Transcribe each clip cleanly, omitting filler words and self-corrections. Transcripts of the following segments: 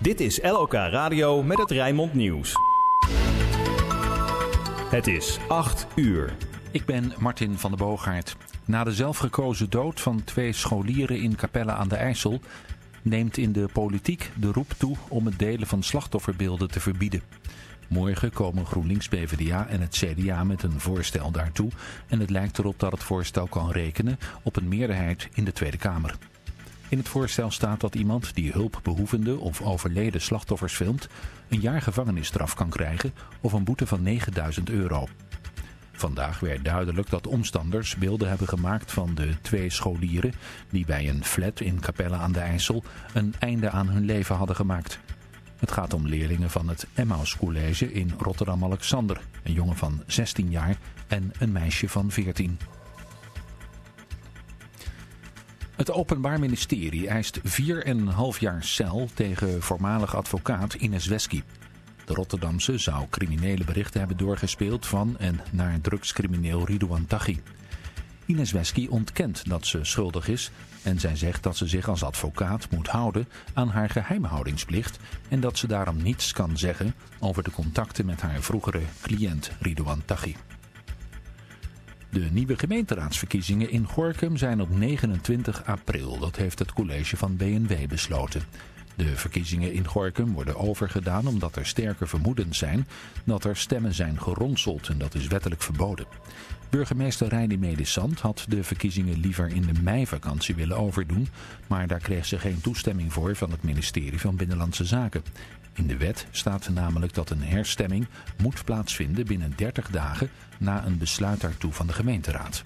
Dit is LOK Radio met het Rijnmond Nieuws. Het is 8 uur. Ik ben Martin van der Boogaard. Na de zelfgekozen dood van 2 scholieren in Capelle aan de IJssel neemt in de politiek de roep toe om het delen van slachtofferbeelden te verbieden. Morgen komen GroenLinks, PvdA en het CDA met een voorstel daartoe en het lijkt erop dat het voorstel kan rekenen op een meerderheid in de Tweede Kamer. In het voorstel staat dat iemand die hulpbehoevende of overleden slachtoffers filmt een jaar gevangenisstraf kan krijgen of een boete van €9.000. Vandaag werd duidelijk dat omstanders beelden hebben gemaakt van de 2 scholieren die bij een flat in Capelle aan de IJssel een einde aan hun leven hadden gemaakt. Het gaat om leerlingen van het Emmaus College in Rotterdam-Alexander, een jongen van 16 jaar en een meisje van 14. Het Openbaar Ministerie eist 4,5 jaar cel tegen voormalig advocaat Ines Wesky. De Rotterdamse zou criminele berichten hebben doorgespeeld van en naar drugscrimineel Ridouan Taghi. Ines Wesky ontkent dat ze schuldig is en zij zegt dat ze zich als advocaat moet houden aan haar geheimhoudingsplicht en dat ze daarom niets kan zeggen over de contacten met haar vroegere cliënt Ridouan Taghi. De nieuwe gemeenteraadsverkiezingen in Gorinchem zijn op 29 april. Dat heeft het college van BNW besloten. De verkiezingen in Gorinchem worden overgedaan omdat er sterke vermoedens zijn dat er stemmen zijn geronseld en dat is wettelijk verboden. Burgemeester Reini Medisant had de verkiezingen liever in de meivakantie willen overdoen, maar daar kreeg ze geen toestemming voor van het ministerie van Binnenlandse Zaken. In de wet staat namelijk dat een herstemming moet plaatsvinden binnen 30 dagen na een besluit daartoe van de gemeenteraad.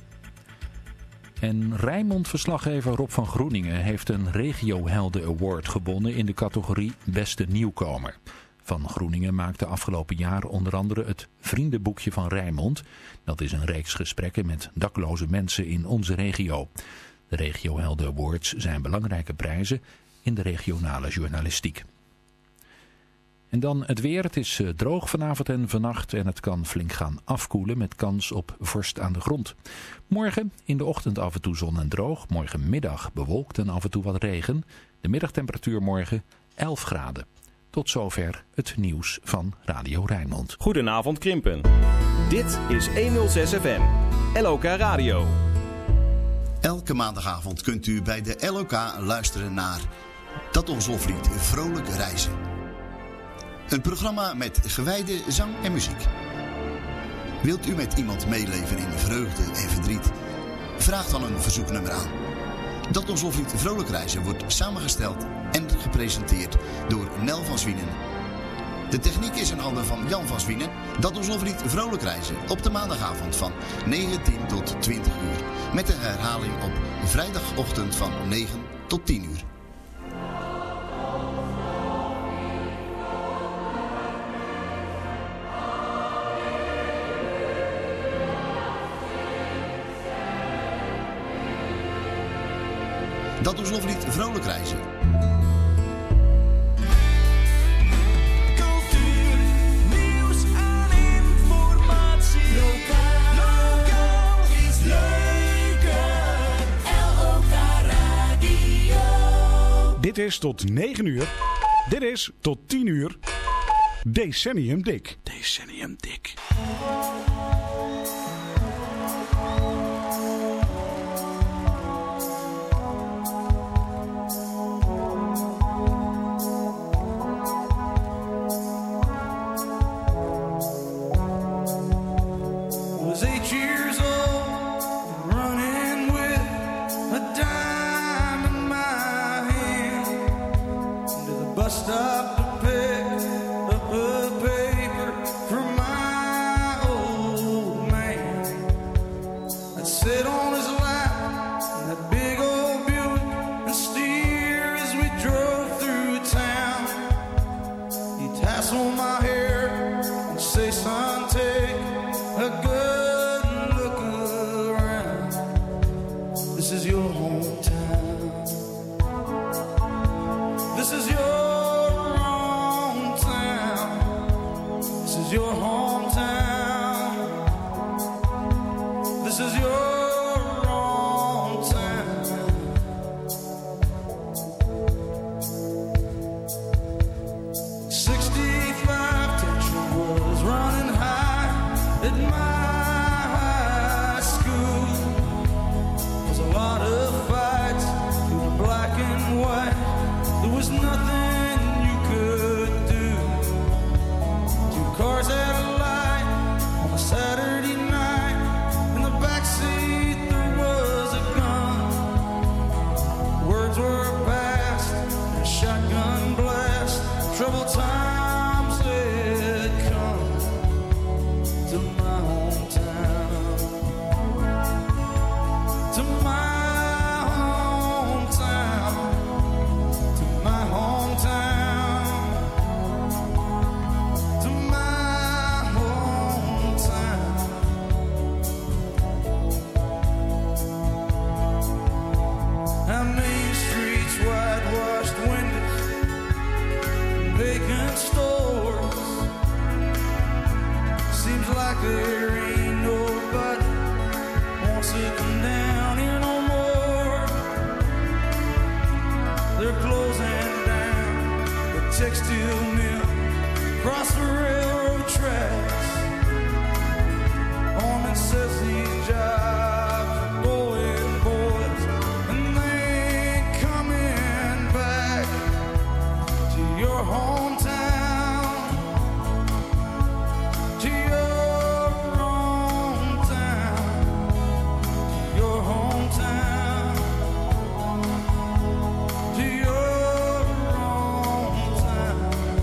En Rijnmond-verslaggever Rob van Groeningen heeft een Regiohelden Award gewonnen in de categorie Beste Nieuwkomer. Van Groeningen maakte afgelopen jaar onder andere het Vriendenboekje van Rijnmond. Dat is een reeks gesprekken met dakloze mensen in onze regio. De Regiohelden Awards zijn belangrijke prijzen in de regionale journalistiek. En dan het weer. Het is droog vanavond en vannacht en het kan flink gaan afkoelen met kans op vorst aan de grond. Morgen in de ochtend af en toe zon en droog. Morgenmiddag bewolkt en af en toe wat regen. De middagtemperatuur morgen 11 graden. Tot zover het nieuws van Radio Rijnmond. Goedenavond Krimpen. Dit is 106 FM. LOK Radio. Elke maandagavond kunt u bij de LOK luisteren naar Dat Ons Loflied Vrolijk Reizen. Een programma met gewijde zang en muziek. Wilt u met iemand meeleven in vreugde en verdriet? Vraag dan een verzoeknummer aan. Dat Ons Loflied Vrolijk Reizen wordt samengesteld en gepresenteerd door Nel van Zwienen. De techniek is in handen van Jan van Zwienen. Dat Ons Loflied Vrolijk Reizen op de maandagavond van 19 tot 20 uur. Met een herhaling op vrijdagochtend van 9 tot 10 uur. Dat Ons Loflied Vrolijk Reizen. Cultuur, nieuws en informatie. Lokaal is leuker. LOK Radio. Dit is tot 9 uur. Dit is tot 10 uur. Decennium Dik. Decennium Dik. Stop to pick up a paper from my old man. I'd sit on his lap in that big old Buick and steer as we drove through town. He'd tassel my hair and say, son, take a good look around. This is your hometown. This is your your hometown. This is your hometown. stores. Seems like there ain't nobody wants to come down here no more. They're closing down the textile mill across the railroad tracks. On it says these jobs are going, boys, and they ain't coming back to your hometown, to your hometown, to your hometown, to your hometown.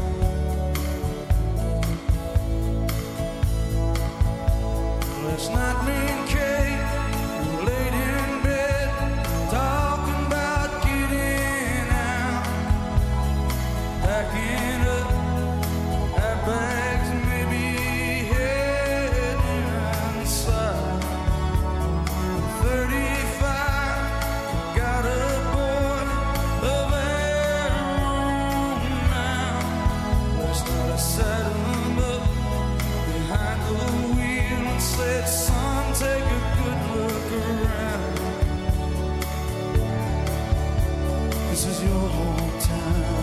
Last night me and Kate were laid in bed, talking about getting out, packing up our bags and maybe heading inside. 35 got a boy of their own now. Last night I sat him up behind the wheel and said, son, take a good look around. This is your hometown.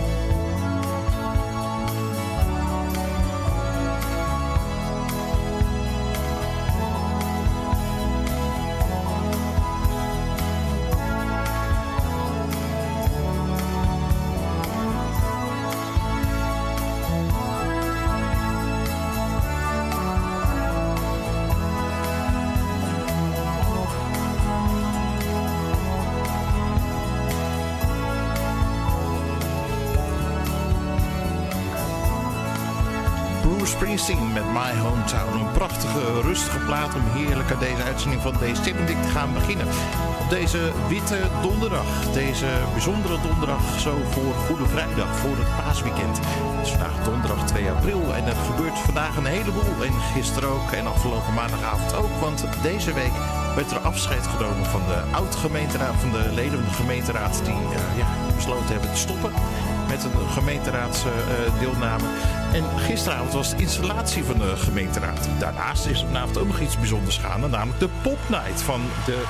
Bruce Springsteen met My Hometown. Een prachtige, rustige plaat om heerlijk aan deze uitzending van deze Dik te gaan beginnen. Op deze witte donderdag. Deze bijzondere donderdag zo voor Goede Vrijdag, voor het paasweekend. Het is vandaag donderdag 2 april en er gebeurt vandaag een heleboel. En gisteren ook en afgelopen maandagavond ook. Want deze week werd er afscheid genomen van de oud-gemeenteraad, van de leden van de gemeenteraad die besloten hebben te stoppen met een gemeenteraadsdeelname. En gisteravond was de installatie van de gemeenteraad. Daarnaast is er vanavond ook nog iets bijzonders gaande, namelijk de popnight van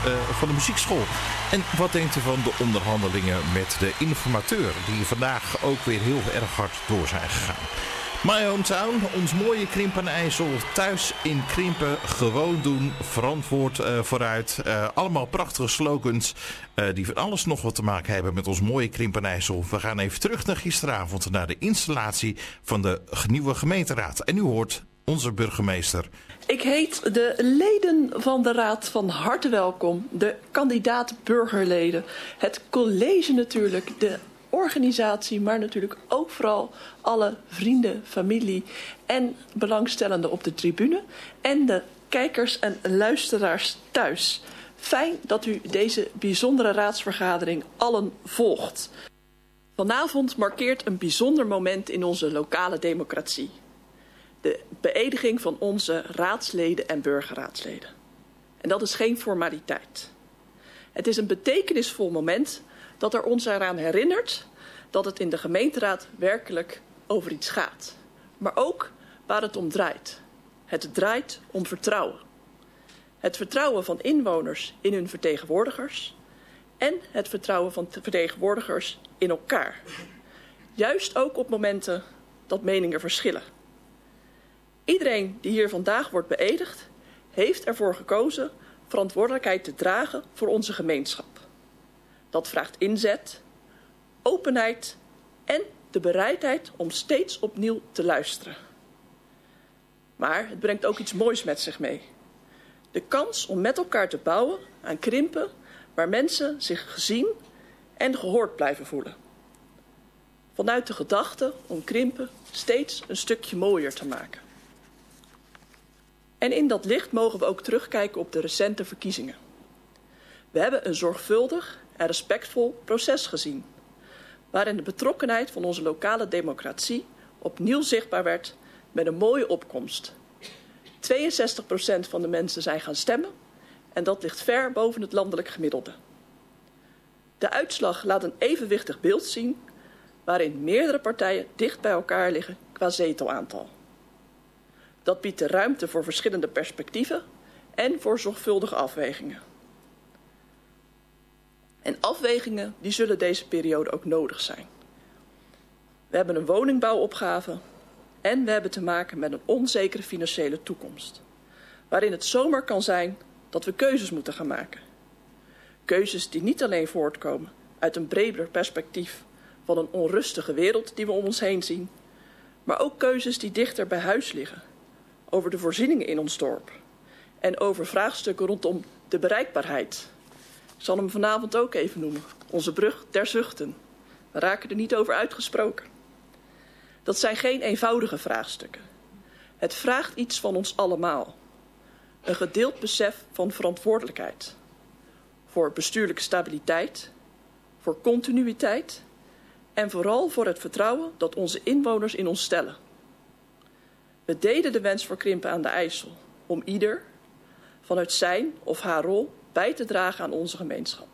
de muziekschool. En wat denkt u van de onderhandelingen met de informateur, die vandaag ook weer heel erg hard door zijn gegaan? My Hometown, ons mooie Krimpen en IJssel, thuis in Krimpen, gewoon doen, verantwoord vooruit. Allemaal prachtige slogans die van alles nog wat te maken hebben met ons mooie Krimpen en IJssel. We gaan even terug naar gisteravond, naar de installatie van de nieuwe gemeenteraad. En u hoort onze burgemeester. Ik heet de leden van de raad van harte welkom, de kandidaat burgerleden, het college natuurlijk, de organisatie, maar natuurlijk ook vooral alle vrienden, familie en belangstellenden op de tribune en de kijkers en luisteraars thuis. Fijn dat u deze bijzondere raadsvergadering allen volgt. Vanavond markeert een bijzonder moment in onze lokale democratie. De beëdiging van onze raadsleden en burgerraadsleden. En dat is geen formaliteit. Het is een betekenisvol moment dat er ons eraan herinnert dat het in de gemeenteraad werkelijk over iets gaat. Maar ook waar het om draait. Het draait om vertrouwen. Het vertrouwen van inwoners in hun vertegenwoordigers en het vertrouwen van vertegenwoordigers in elkaar. Juist ook op momenten dat meningen verschillen. Iedereen die hier vandaag wordt beëdigd, heeft ervoor gekozen verantwoordelijkheid te dragen voor onze gemeenschap. Dat vraagt inzet, openheid en de bereidheid om steeds opnieuw te luisteren. Maar het brengt ook iets moois met zich mee. De kans om met elkaar te bouwen aan Krimpen waar mensen zich gezien en gehoord blijven voelen. Vanuit de gedachte om Krimpen steeds een stukje mooier te maken. En in dat licht mogen we ook terugkijken op de recente verkiezingen. We hebben een zorgvuldig en respectvol proces gezien, waarin de betrokkenheid van onze lokale democratie opnieuw zichtbaar werd met een mooie opkomst. 62% van de mensen zijn gaan stemmen en dat ligt ver boven het landelijk gemiddelde. De uitslag laat een evenwichtig beeld zien, waarin meerdere partijen dicht bij elkaar liggen qua zetelaantal. Dat biedt de ruimte voor verschillende perspectieven en voor zorgvuldige afwegingen. En afwegingen die zullen deze periode ook nodig zijn. We hebben een woningbouwopgave en we hebben te maken met een onzekere financiële toekomst, waarin het zomaar kan zijn dat we keuzes moeten gaan maken. Keuzes die niet alleen voortkomen uit een breder perspectief van een onrustige wereld die we om ons heen zien, maar ook keuzes die dichter bij huis liggen, over de voorzieningen in ons dorp en over vraagstukken rondom de bereikbaarheid. Ik zal hem vanavond ook even noemen, onze brug der zuchten. We raken er niet over uitgesproken. Dat zijn geen eenvoudige vraagstukken. Het vraagt iets van ons allemaal. Een gedeeld besef van verantwoordelijkheid. Voor bestuurlijke stabiliteit, voor continuïteit en vooral voor het vertrouwen dat onze inwoners in ons stellen. We delen de wens voor Krimpen aan de IJssel om ieder vanuit zijn of haar rol bij te dragen aan onze gemeenschap.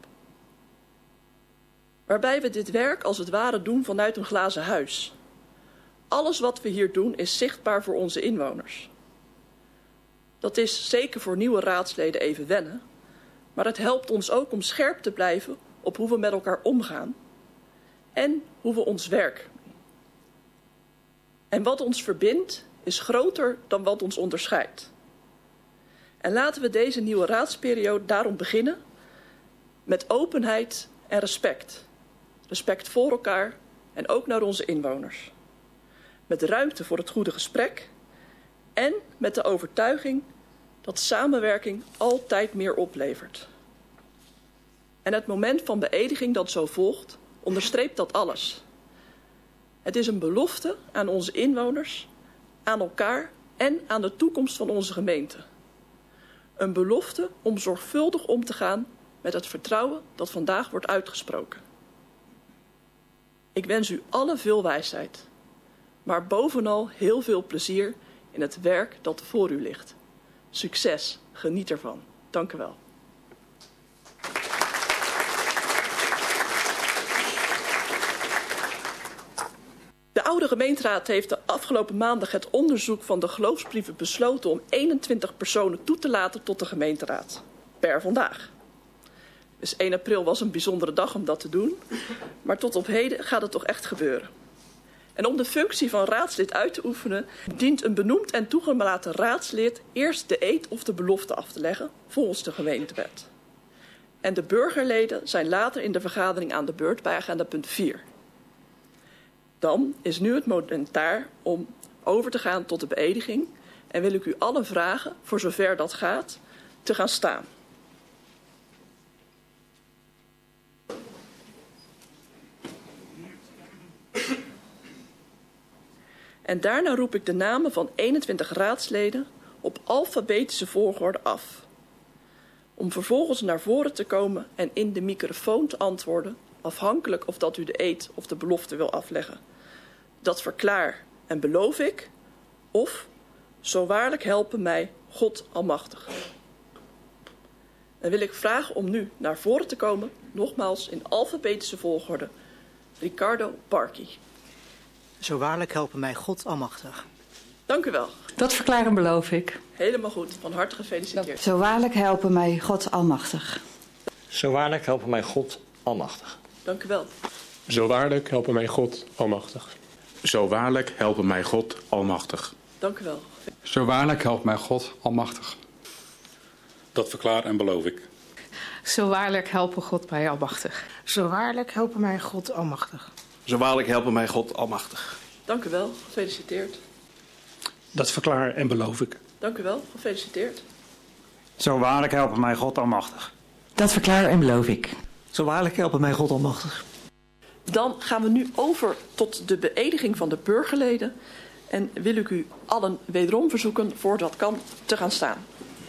Waarbij we dit werk als het ware doen vanuit een glazen huis. Alles wat we hier doen is zichtbaar voor onze inwoners. Dat is zeker voor nieuwe raadsleden even wennen, maar het helpt ons ook om scherp te blijven op hoe we met elkaar omgaan en hoe we ons werk doen. En wat ons verbindt is groter dan wat ons onderscheidt. En laten we deze nieuwe raadsperiode daarom beginnen met openheid en respect. Respect voor elkaar en ook naar onze inwoners. Met ruimte voor het goede gesprek en met de overtuiging dat samenwerking altijd meer oplevert. En het moment van beëdiging dat zo volgt, onderstreept dat alles. Het is een belofte aan onze inwoners, aan elkaar en aan de toekomst van onze gemeente. Een belofte om zorgvuldig om te gaan met het vertrouwen dat vandaag wordt uitgesproken. Ik wens u allen veel wijsheid, maar bovenal heel veel plezier in het werk dat voor u ligt. Succes, geniet ervan. Dank u wel. De oude gemeenteraad heeft de afgelopen maandag het onderzoek van de geloofsbrieven besloten om 21 personen toe te laten tot de gemeenteraad. Per vandaag. Dus 1 april was een bijzondere dag om dat te doen. Maar tot op heden gaat het toch echt gebeuren. En om de functie van raadslid uit te oefenen, dient een benoemd en toegelaten raadslid eerst de eed of de belofte af te leggen volgens de gemeentewet. En de burgerleden zijn later in de vergadering aan de beurt bij agenda punt 4. Dan is nu het moment daar om over te gaan tot de beëdiging en wil ik u allen vragen, voor zover dat gaat, te gaan staan. En daarna roep ik de namen van 21 raadsleden op alfabetische volgorde af. Om vervolgens naar voren te komen en in de microfoon te antwoorden, afhankelijk of dat u de eed of de belofte wil afleggen. Dat verklaar en beloof ik, of zo waarlijk helpen mij God Almachtig. Dan wil ik vragen om nu naar voren te komen, nogmaals in alfabetische volgorde. Ricardo Parky. Zo waarlijk helpen mij God Almachtig. Dank u wel. Dat verklaar en beloof ik. Helemaal goed. Van harte gefeliciteerd. Zo waarlijk helpen mij God Almachtig. Zo waarlijk helpen mij God Almachtig. Dank u wel. Zo waarlijk helpen mij God Almachtig. Zo waarlijk helpen mij God Almachtig. Dank u wel. Zo waarlijk helpt mij God Almachtig. Dat verklaar en beloof ik. Zo waarlijk helpen God mij Almachtig. Zo waarlijk helpen mij God Almachtig. Zo waarlijk helpen mij God Almachtig. Dank u wel. Gefeliciteerd. Dat verklaar en beloof ik. Dank u wel. Gefeliciteerd. Zo waarlijk helpen mij God Almachtig. Dat verklaar en beloof ik. Zo waarlijk helpen mij God Almachtig. Dan gaan we nu over tot de beëdiging van de burgerleden. En wil ik u allen wederom verzoeken, voor dat kan, te gaan staan.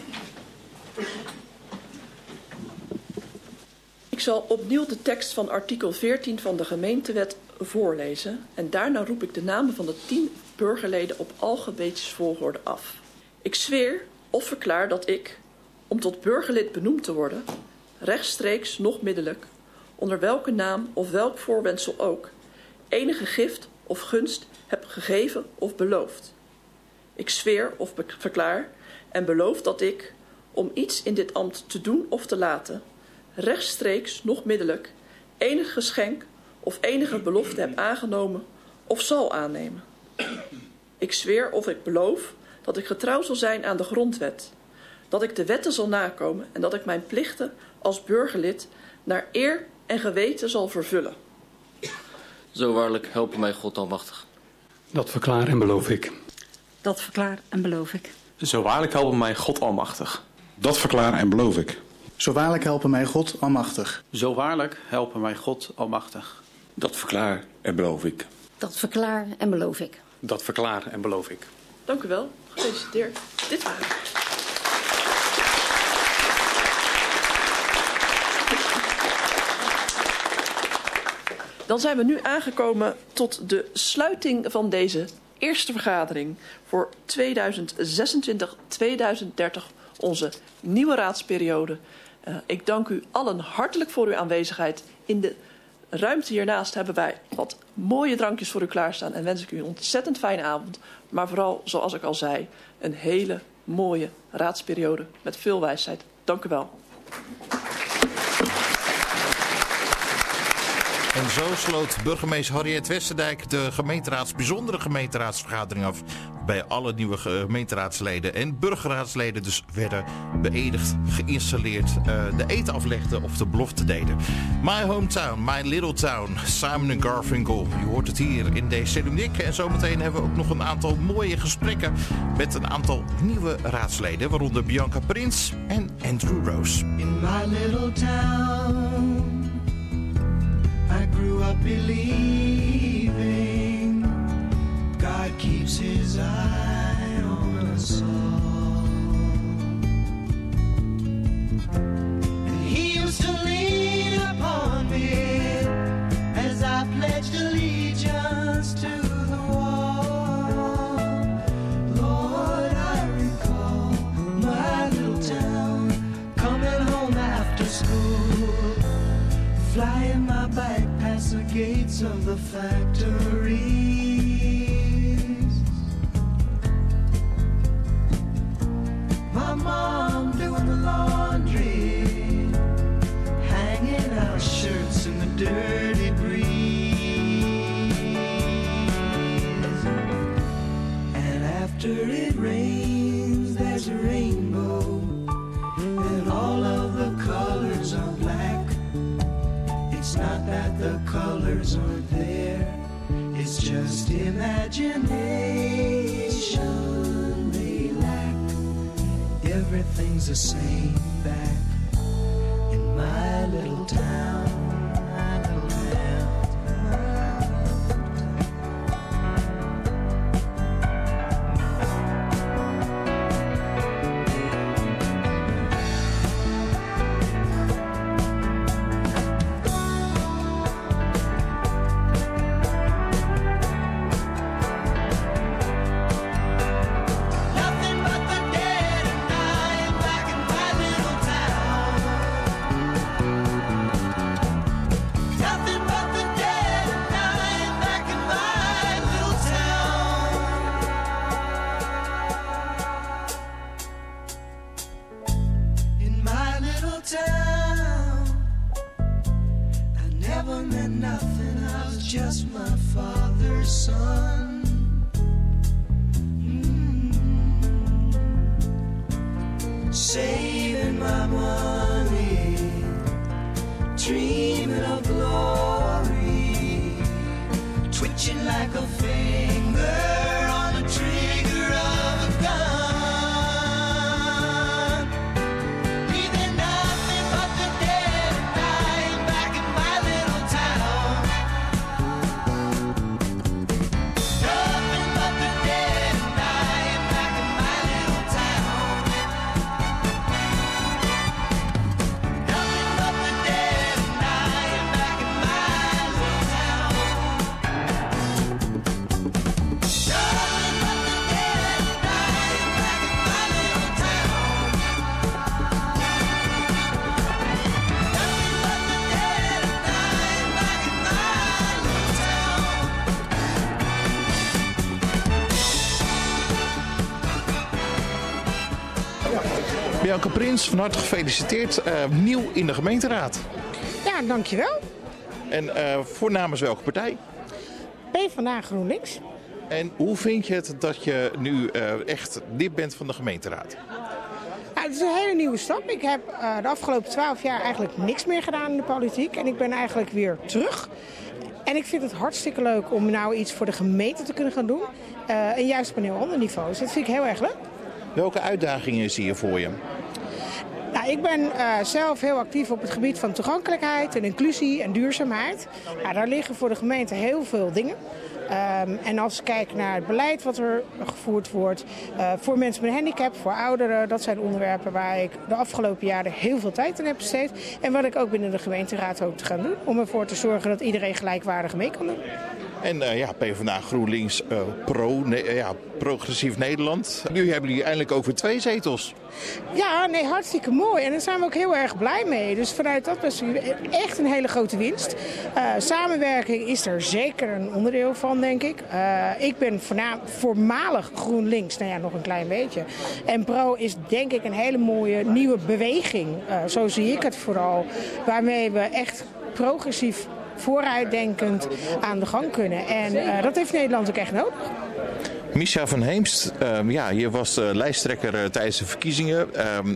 Ik zal opnieuw de tekst van artikel 14 van de gemeentewet voorlezen. En daarna roep ik de namen van de 10 burgerleden op alfabetische volgorde af. Ik zweer of verklaar dat ik, om tot burgerlid benoemd te worden, rechtstreeks noch middelijk, onder welke naam of welk voorwendsel ook, enige gift of gunst heb gegeven of beloofd. Ik zweer of verklaar en beloof dat ik, om iets in dit ambt te doen of te laten, rechtstreeks, noch middelijk, enig geschenk of enige belofte heb aangenomen of zal aannemen. Ik zweer of ik beloof dat ik getrouw zal zijn aan de grondwet, dat ik de wetten zal nakomen en dat ik mijn plichten als burgerlid naar eer en geweten zal vervullen. Zo waarlijk helpen mij God almachtig. Dat verklaar en beloof ik. Dat verklaar en beloof ik. Zo waarlijk helpen mij God almachtig. Dat verklaar en beloof ik. Zo waarlijk helpen mij God almachtig. Zo waarlijk helpen mij God almachtig. Dat verklaar en beloof ik. Dat verklaar en beloof ik. Dat verklaar en beloof ik. Dank u wel. Gefeliciteerd. Dit waren. Dan zijn we nu aangekomen tot de sluiting van deze eerste vergadering voor 2026-2030, onze nieuwe raadsperiode. Ik dank u allen hartelijk voor uw aanwezigheid. In de ruimte hiernaast hebben wij wat mooie drankjes voor u klaarstaan en wens ik u een ontzettend fijne avond. Maar vooral, zoals ik al zei, een hele mooie raadsperiode met veel wijsheid. Dank u wel. En zo sloot burgemeester Harriet Westerdijk de bijzondere gemeenteraadsvergadering af. Bij alle nieuwe gemeenteraadsleden en burgerraadsleden dus werden beëdigd, geïnstalleerd, de eed aflegden of de belofte deden. My hometown, my little town, Simon & Garfunkel. Je hoort het hier in Decennium Dick. En zometeen hebben we ook nog een aantal mooie gesprekken met een aantal nieuwe raadsleden. Waaronder Bianca Prins en Andrew Rose. In my little town I grew up believing God keeps his eye on us all. And he used to lean upon me as I pledged allegiance to the wall. Lord, I recall my little town, coming home after school, flying my bike past the gates of the factories. My mom doing the laundry, hanging out shirts in the dirty breeze. And after it rains, there's a rainbow, and all of the colors are black. It's not that the colors aren't there, it's just imagination they lack. Everything's the same back in my little town, my little town. Saving my money, dreaming of glory, twitching like a finger on the trigger of a gun, leaving nothing but the dead and dying back in my little town. Nothing but the dead and dying back in my little town. Bianca Prins, van harte gefeliciteerd. Nieuw in de gemeenteraad. Ja, dankjewel. En voor namens welke partij? PvdA GroenLinks. En hoe vind je het dat je nu echt lid bent van de gemeenteraad? Het is een hele nieuwe stap. Ik heb de afgelopen 12 jaar eigenlijk niks meer gedaan in de politiek. En ik ben eigenlijk weer terug. En ik vind het hartstikke leuk om nou iets voor de gemeente te kunnen gaan doen. En juist op een heel ander niveau. Dus dat vind ik heel erg leuk. Welke uitdagingen zie je voor je? Nou, ik ben zelf heel actief op het gebied van toegankelijkheid en inclusie en duurzaamheid. Daar liggen voor de gemeente heel veel dingen. En als ik kijk naar het beleid wat er gevoerd wordt voor mensen met een handicap, voor ouderen, dat zijn onderwerpen waar ik de afgelopen jaren heel veel tijd aan heb besteed. En wat ik ook binnen de gemeenteraad hoop te gaan doen, om ervoor te zorgen dat iedereen gelijkwaardig mee kan doen. En PvdA GroenLinks Progressief Nederland. Nu hebben jullie eindelijk ook weer 2 zetels. Ja, nee, hartstikke mooi. En daar zijn we ook heel erg blij mee. Dus vanuit dat perspectief echt een hele grote winst. Samenwerking is er zeker een onderdeel van, denk ik. Ik ben voormalig GroenLinks, nou ja, nog een klein beetje. En Pro is denk ik een hele mooie nieuwe beweging. Zo zie ik het vooral. Waarmee we echt progressief vooruitdenkend aan de gang kunnen. En dat heeft Nederland ook echt nodig. Misja van Heemst, je was lijsttrekker tijdens de verkiezingen.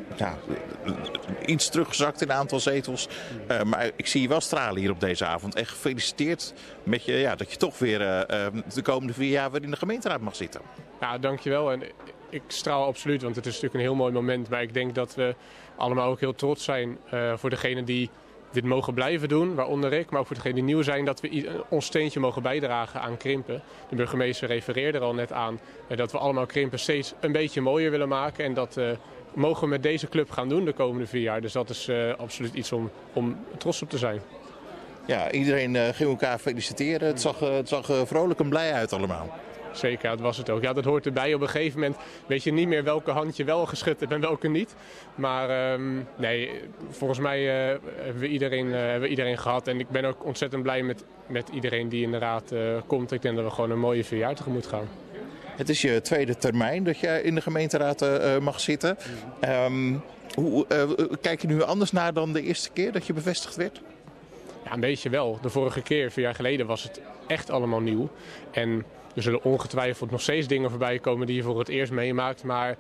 Iets teruggezakt in een aantal zetels. Maar ik zie je wel stralen hier op deze avond. En gefeliciteerd met je, dat je toch weer de komende 4 jaar weer in de gemeenteraad mag zitten. Ja, dankjewel. En ik straal absoluut, want het is natuurlijk een heel mooi moment. Maar ik denk dat we allemaal ook heel trots zijn voor degene die dit mogen blijven doen, waaronder ik, maar ook voor degenen die nieuw zijn, dat we ons steentje mogen bijdragen aan Krimpen. De burgemeester refereerde er al net aan dat we allemaal Krimpen steeds een beetje mooier willen maken. En dat mogen we met deze club gaan doen de komende 4 jaar. Dus dat is absoluut iets om trots op te zijn. Ja, iedereen ging elkaar feliciteren. Het zag vrolijk en blij uit allemaal. Zeker, dat was het ook. Ja, dat hoort erbij. Op een gegeven moment weet je niet meer welke hand je wel geschud hebt en welke niet. Maar nee, volgens mij hebben we iedereen gehad. En ik ben ook ontzettend blij met iedereen die in de raad komt. Ik denk dat we gewoon een mooie 4 jaar tegemoet gaan. Het is je 2e termijn dat je in de gemeenteraad mag zitten. Hoe kijk je nu anders naar dan de eerste keer dat je bevestigd werd? Ja, een beetje wel. De vorige keer, 4 jaar geleden, was het echt allemaal nieuw. En er zullen ongetwijfeld nog steeds dingen voorbij komen die je voor het eerst meemaakt. Maar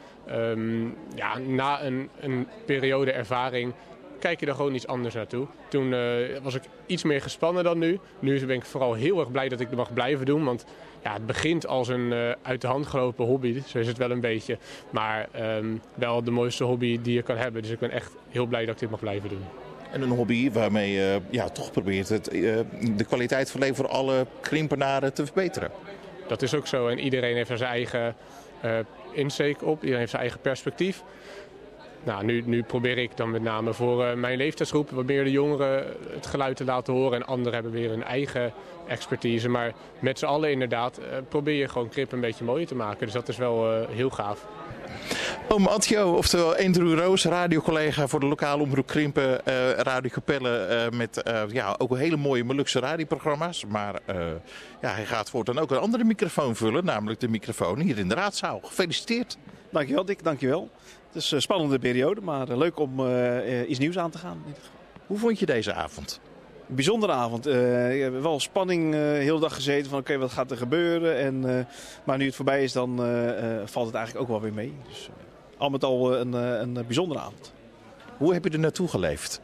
na een periode ervaring kijk je er gewoon iets anders naartoe. Toen was ik iets meer gespannen dan nu. Nu ben ik vooral heel erg blij dat ik het mag blijven doen. Want ja, het begint als een uit de hand gelopen hobby. Zo is het wel een beetje. Maar wel de mooiste hobby die je kan hebben. Dus ik ben echt heel blij dat ik dit mag blijven doen. En een hobby waarmee je toch probeert de kwaliteit van leven voor alle krimpenaren te verbeteren. Dat is ook zo. En iedereen heeft er zijn eigen insteek op. Iedereen heeft zijn eigen perspectief. Nou, nu probeer ik dan met name voor mijn leeftijdsgroep wat meer de jongeren het geluid te laten horen. En anderen hebben weer hun eigen expertise. Maar met z'n allen inderdaad probeer je gewoon Krip een beetje mooier te maken. Dus dat is wel heel gaaf. Oom Attio, oftewel Andrew Roos, radiocollega voor de lokale omroep Krimpen, Radio Capelle met ook hele mooie Molukse radioprogramma's. Maar hij gaat voortaan ook een andere microfoon vullen, namelijk de microfoon hier in de raadzaal. Gefeliciteerd. Dankjewel Dick, dankjewel. Het is een spannende periode, maar leuk om iets nieuws aan te gaan. Hoe vond je deze avond? Een bijzondere avond. Wel spanning heel de dag gezeten van oké, wat gaat er gebeuren? Maar nu het voorbij is, dan valt het eigenlijk ook wel weer mee. Dus al met al een bijzondere avond. Hoe heb je er naartoe geleefd?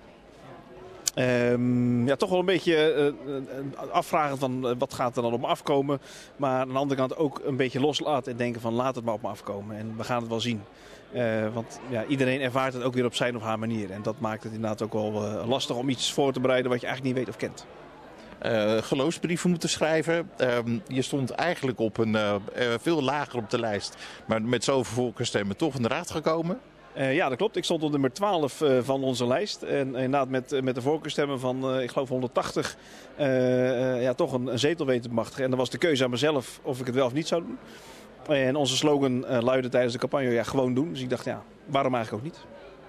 Toch wel een beetje afvragen van wat gaat er dan op me afkomen. Maar aan de andere kant ook een beetje loslaten en denken van laat het maar op me afkomen. En we gaan het wel zien. Want iedereen ervaart het ook weer op zijn of haar manier. En dat maakt het inderdaad ook wel lastig om iets voor te bereiden wat je eigenlijk niet weet of kent. Geloofsbrieven moeten schrijven. Je stond eigenlijk op een veel lager op de lijst. Maar met zoveel voorkeurstemmen toch in de raad gekomen. Ja, dat klopt. Ik stond op nummer 12 van onze lijst. En inderdaad met de voorkeurstemmen van, ik geloof 180, toch een zetel weten te bemachtigen. En dan was de keuze aan mezelf of ik het wel of niet zou doen. En onze slogan luidde tijdens de campagne, gewoon doen. Dus ik dacht, waarom eigenlijk ook niet?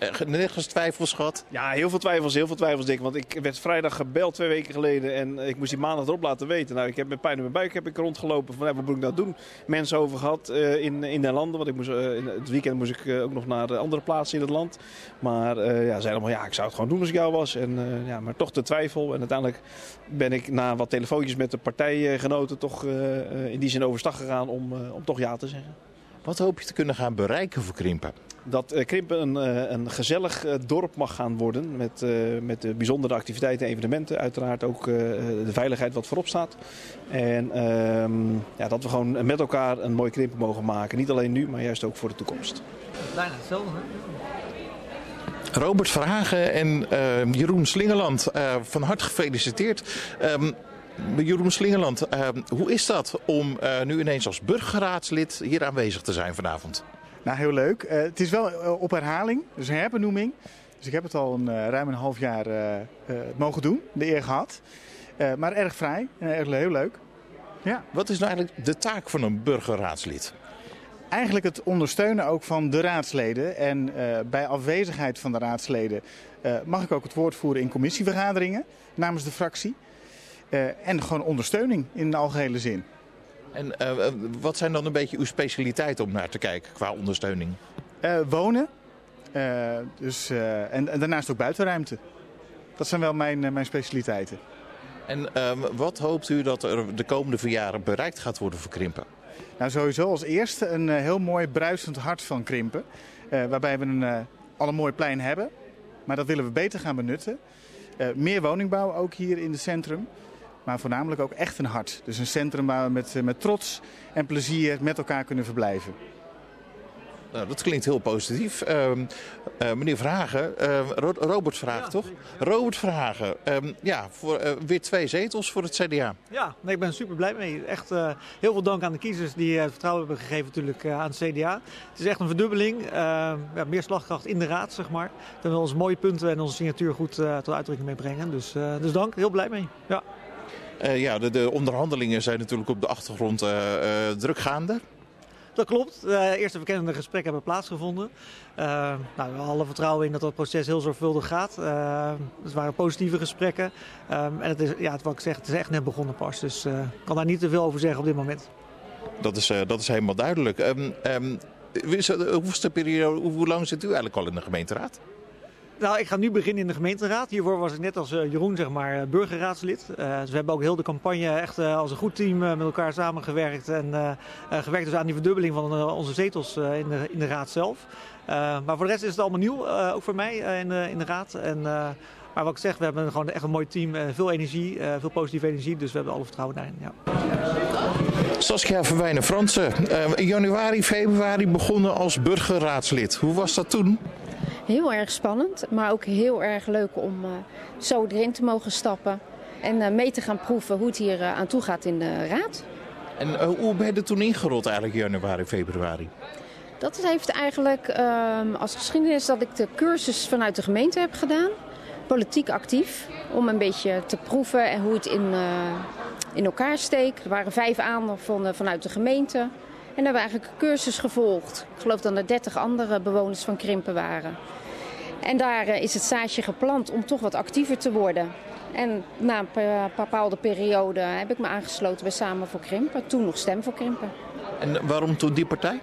Nergens twijfels gehad? Ja, heel veel twijfels, Dick. Want ik werd vrijdag gebeld 2 weken geleden en ik moest die maandag erop laten weten. Nou, ik heb met pijn in mijn buik rondgelopen van wat moet ik nou doen? Mensen over gehad in de landen. Want ik moest, in het weekend moest ik ook nog naar andere plaatsen in het land. Maar zeiden allemaal, ik zou het gewoon doen als ik jou was. Maar toch de twijfel. En uiteindelijk ben ik na wat telefoontjes met de partijgenoten toch in die zin overstag gegaan om toch ja te zeggen. Wat hoop je te kunnen gaan bereiken voor Krimpen? Dat Krimpen een gezellig dorp mag gaan worden met de bijzondere activiteiten en evenementen. Uiteraard ook de veiligheid wat voorop staat. En dat we gewoon met elkaar een mooi Krimpen mogen maken. Niet alleen nu, maar juist ook voor de toekomst. Bijna hetzelfde, hè? Robert Verhagen en Jeroen Slingerland, van harte gefeliciteerd. Jeroen Slingerland, hoe is dat om nu ineens als burgerraadslid hier aanwezig te zijn vanavond? Nou, heel leuk. Het is wel op herhaling, dus een herbenoeming. Dus ik heb het al ruim een half jaar mogen doen, de eer gehad. Maar erg vrij en erg heel leuk. Ja. Wat is nou eigenlijk de taak van een burgerraadslid? Eigenlijk het ondersteunen ook van de raadsleden. En bij afwezigheid van de raadsleden mag ik ook het woord voeren in commissievergaderingen namens de fractie. En gewoon ondersteuning in de algehele zin. En wat zijn dan een beetje uw specialiteiten om naar te kijken qua ondersteuning? Wonen. En daarnaast ook buitenruimte. Dat zijn wel mijn specialiteiten. En wat hoopt u dat er de komende 4 jaren bereikt gaat worden voor Krimpen? Nou, sowieso als eerste een heel mooi bruisend hart van Krimpen. Waarbij we al een mooi plein hebben. Maar dat willen we beter gaan benutten. Meer woningbouw ook hier in het centrum. Maar voornamelijk ook echt een hart. Dus een centrum waar we met trots en plezier met elkaar kunnen verblijven. Nou, dat klinkt heel positief. Meneer Verhagen, Robert Verhagen, toch? Robert Verhagen, voor weer 2 zetels voor het CDA. Ja, ik ben super blij mee. Echt heel veel dank aan de kiezers die het vertrouwen hebben gegeven natuurlijk, aan het CDA. Het is echt een verdubbeling. Meer slagkracht in de raad, zeg maar. Dat we onze mooie punten en onze signatuur goed tot uitdrukking mee brengen. Dus dank, heel blij mee. Ja. De onderhandelingen zijn natuurlijk op de achtergrond druk gaande. Dat klopt. Eerste verkennende gesprekken hebben plaatsgevonden. We hebben alle vertrouwen in dat het proces heel zorgvuldig gaat. Het waren positieve gesprekken. En het is, wat ik zeg, het is echt net begonnen pas. Dus ik kan daar niet te veel over zeggen op dit moment. Dat is helemaal duidelijk. Hoe lang zit u eigenlijk al in de gemeenteraad? Nou, ik ga nu beginnen in de gemeenteraad. Hiervoor was ik net als Jeroen, burgerraadslid. Dus we hebben ook heel de campagne echt als een goed team met elkaar samengewerkt. En gewerkt dus aan die verdubbeling van onze zetels in de raad zelf. Maar voor de rest is het allemaal nieuw, ook voor mij in de raad. Maar wat ik zeg, we hebben gewoon echt een mooi team. Veel energie, veel positieve energie. Dus we hebben alle vertrouwen daarin. Ja. Saskia Verwijnen-Fransen, in januari, februari begonnen als burgerraadslid. Hoe was dat toen? Heel erg spannend, maar ook heel erg leuk om zo erin te mogen stappen. En mee te gaan proeven hoe het hier aan toe gaat in de raad. En hoe ben je er toen ingerold eigenlijk januari, februari? Dat heeft eigenlijk als geschiedenis dat ik de cursus vanuit de gemeente heb gedaan. Politiek actief, om een beetje te proeven en hoe het in elkaar steekt. Er waren 5 aanvonden vanuit de gemeente. En daar hebben we eigenlijk een cursus gevolgd. Ik geloof dat er 30 andere bewoners van Krimpen waren. En daar is het zaadje geplant om toch wat actiever te worden. En na een bepaalde periode heb ik me aangesloten bij Samen voor Krimpen. Toen nog Stem voor Krimpen. En waarom toen die partij?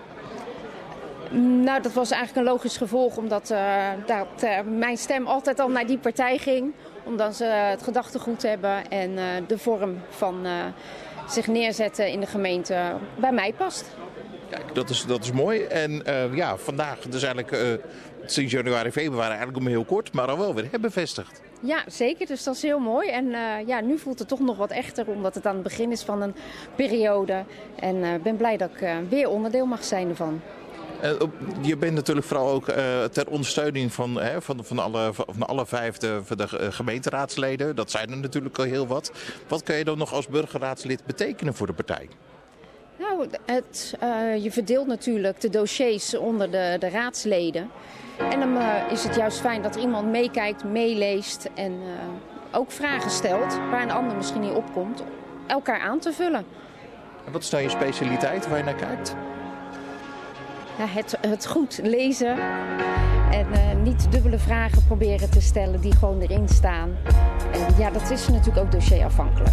Nou, dat was eigenlijk een logisch gevolg. Omdat mijn stem altijd al naar die partij ging. Omdat ze het gedachtegoed hebben en de vorm van zich neerzetten in de gemeente bij mij past. Kijk, dat is mooi. En vandaag, dus eigenlijk sinds januari, februari, eigenlijk om heel kort, maar al wel weer bevestigd. Ja, zeker. Dus dat is heel mooi. En nu voelt het toch nog wat echter, omdat het aan het begin is van een periode. En ik ben blij dat ik weer onderdeel mag zijn ervan. Je bent natuurlijk vooral ook ter ondersteuning van alle 5 de gemeenteraadsleden. Dat zijn er natuurlijk al heel wat. Wat kun je dan nog als burgerraadslid betekenen voor de partij? Nou, je verdeelt natuurlijk de dossiers onder de raadsleden. En dan is het juist fijn dat er iemand meekijkt, meeleest en ook vragen stelt waar een ander misschien niet opkomt, elkaar aan te vullen. En wat is nou je specialiteit waar je naar kijkt? Ja, het goed lezen En niet dubbele vragen proberen te stellen die gewoon erin staan. En ja, dat is natuurlijk ook dossierafhankelijk.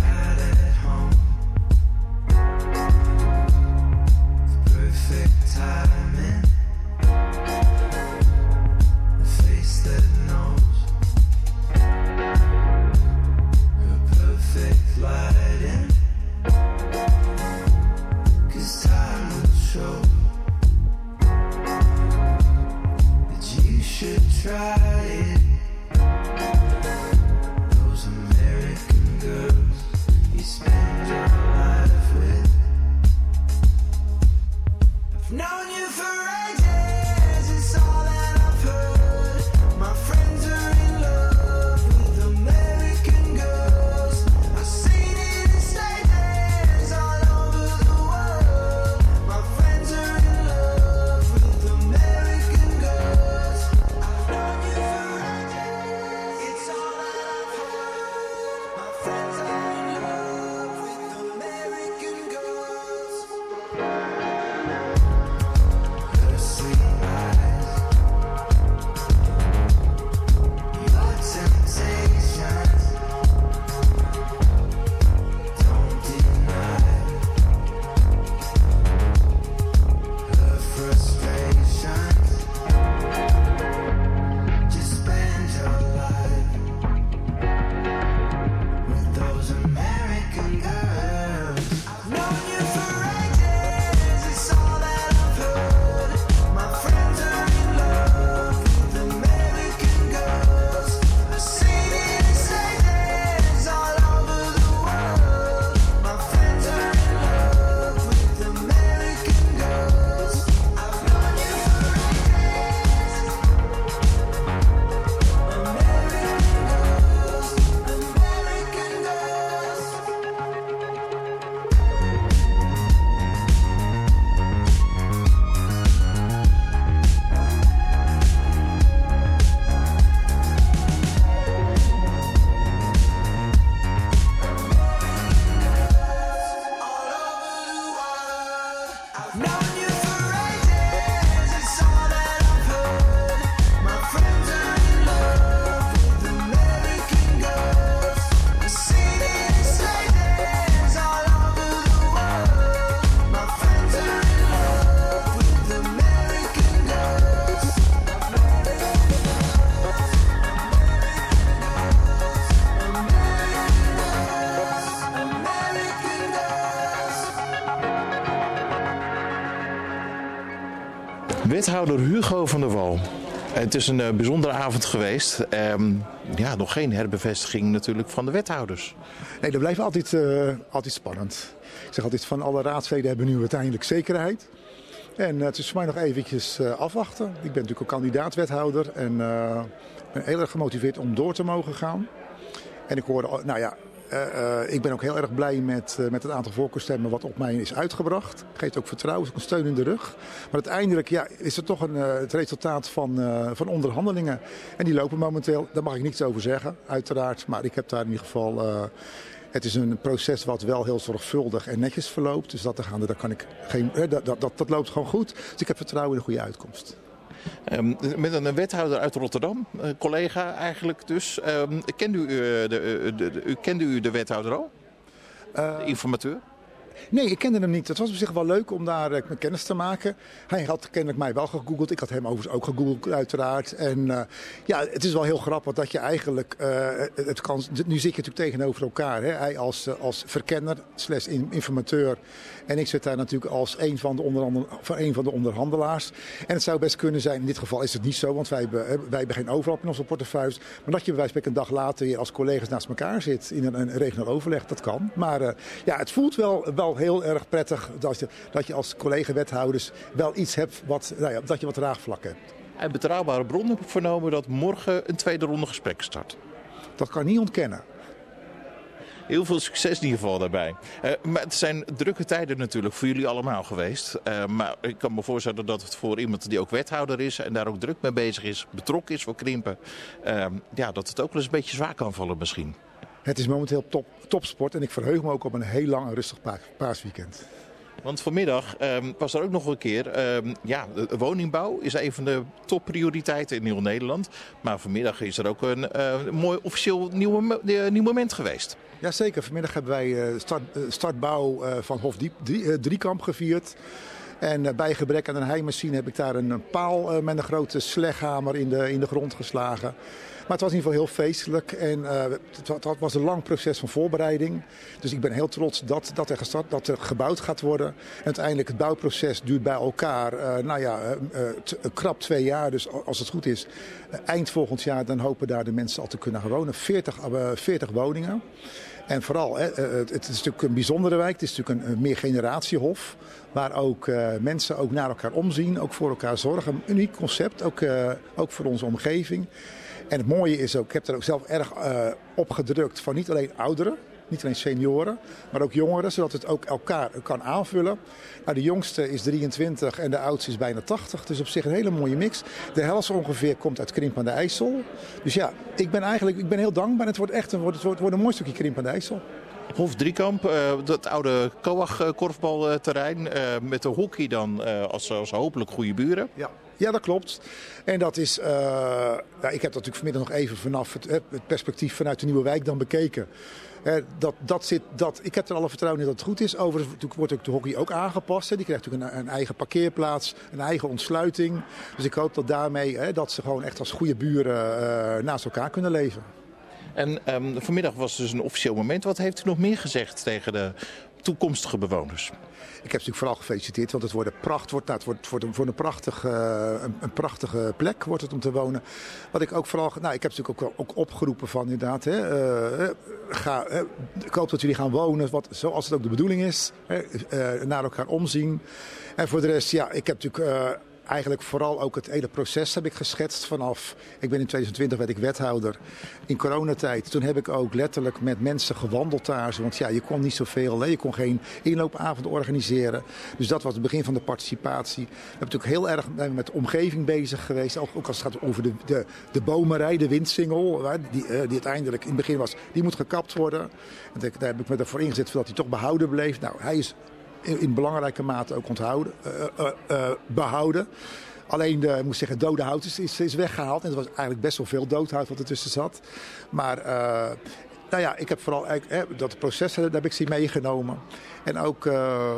Wethouder Hugo van der Wal. Het is een bijzondere avond geweest. Nog geen herbevestiging natuurlijk van de wethouders. Nee, dat blijft altijd spannend. Ik zeg altijd, van alle raadsleden hebben nu uiteindelijk zekerheid. En het is voor mij nog eventjes afwachten. Ik ben natuurlijk ook kandidaat-wethouder en ben heel erg gemotiveerd om door te mogen gaan. En ik hoorde, ik ben ook heel erg blij met het aantal voorkeurstemmen wat op mij is uitgebracht. Geeft ook vertrouwen, ook een steun in de rug. Maar uiteindelijk is het toch het resultaat van onderhandelingen. En die lopen momenteel, daar mag ik niets over zeggen, uiteraard. Maar ik heb daar in ieder geval... Het is een proces wat wel heel zorgvuldig en netjes verloopt. Dus dat loopt gewoon goed. Dus ik heb vertrouwen in een goede uitkomst. Met een wethouder uit Rotterdam, collega eigenlijk dus. Kende u de wethouder al? De informateur? Nee, ik kende hem niet. Het was op zich wel leuk om daar met kennis te maken. Hij had kennelijk mij wel gegoogeld. Ik had hem overigens ook gegoogeld uiteraard. En het is wel heel grappig dat je eigenlijk... nu zit je natuurlijk tegenover elkaar. Hè? Hij als verkenner / informateur. En ik zit daar natuurlijk als een van de onderhandelaars. En het zou best kunnen zijn, in dit geval is het niet zo, want wij hebben geen overlap in onze portefeuilles. Maar dat je bij wijze van spreken een dag later weer als collega's naast elkaar zit in een regionaal overleg, dat kan. Maar het voelt wel heel erg prettig dat je als collega-wethouders wel iets hebt dat je wat draagvlak hebt. Uit betrouwbare bronnen heb ik vernomen dat morgen een tweede ronde gesprek start. Dat kan ik niet ontkennen. Heel veel succes in ieder geval daarbij. Maar het zijn drukke tijden natuurlijk voor jullie allemaal geweest. Maar ik kan me voorstellen dat het voor iemand die ook wethouder is en daar ook druk mee bezig is, betrokken is voor Krimpen, dat het ook wel eens een beetje zwaar kan vallen misschien. Het is momenteel topsport en ik verheug me ook op een heel lang en rustig paasweekend. Want vanmiddag was er ook nog een keer, de woningbouw is een van de topprioriteiten in heel Nederland. Maar vanmiddag is er ook een mooi officieel nieuw moment geweest. Jazeker, vanmiddag hebben wij startbouw van Hof Driekamp gevierd. En bij gebrek aan een heimachine heb ik daar een paal met een grote sleghamer in de grond geslagen. Maar het was in ieder geval heel feestelijk en het was een lang proces van voorbereiding. Dus ik ben heel trots dat er gebouwd gaat worden. En uiteindelijk het bouwproces duurt bij elkaar krap 2 jaar. Dus als het goed is, eind volgend jaar dan hopen daar de mensen al te kunnen gaan wonen. 40 woningen. En vooral, het is natuurlijk een bijzondere wijk. Het is natuurlijk een meergeneratiehof. Waar ook mensen ook naar elkaar omzien, ook voor elkaar zorgen. Een uniek concept, ook voor onze omgeving. En het mooie is ook, ik heb er ook zelf erg op gedrukt van niet alleen ouderen, niet alleen senioren, maar ook jongeren, zodat het ook elkaar kan aanvullen. Nou, de jongste is 23 en de oudste is bijna 80, dus op zich een hele mooie mix. De helft ongeveer komt uit Krimp aan de IJssel. Dus ja, ik ben heel dankbaar. Het wordt een mooi stukje Krimp aan de IJssel. Hof Driekamp, dat oude Coag-korfbalterrein met de hockey dan als hopelijk goede buren. Ja, dat klopt. En dat is, ik heb dat natuurlijk vanmiddag nog even vanaf het perspectief vanuit de nieuwe wijk dan bekeken. Ik heb er alle vertrouwen in dat het goed is. Overigens wordt ook de hockey ook aangepast. Die krijgt natuurlijk een eigen parkeerplaats, een eigen ontsluiting. Dus ik hoop dat daarmee dat ze gewoon echt als goede buren naast elkaar kunnen leven. En vanmiddag was dus een officieel moment. Wat heeft u nog meer gezegd tegen de toekomstige bewoners? Ik heb natuurlijk vooral gefeliciteerd, want het wordt een prachtige plek wordt het om te wonen. Wat ik ook vooral, ik heb natuurlijk ook opgeroepen van inderdaad, ik hoop dat jullie gaan wonen zoals het ook de bedoeling is, naar elkaar omzien. En voor de rest, ik heb natuurlijk eigenlijk vooral ook het hele proces heb ik geschetst vanaf. Ik ben in 2020 werd ik wethouder. In coronatijd, toen heb ik ook letterlijk met mensen gewandeld daar. Want je kon niet zoveel, je kon geen inloopavonden organiseren. Dus dat was het begin van de participatie. We hebben natuurlijk heel erg met de omgeving bezig geweest. Ook als het gaat over de bomenrij, de windsingel. Die uiteindelijk in het begin was, die moet gekapt worden. En daar heb ik me ervoor ingezet dat hij toch behouden bleef. Nou, hij is in belangrijke mate ook behouden. Alleen het dode hout is weggehaald. En er was eigenlijk best wel veel dood hout wat ertussen zat. Maar ik heb vooral dat proces daar heb ik ze meegenomen. En ook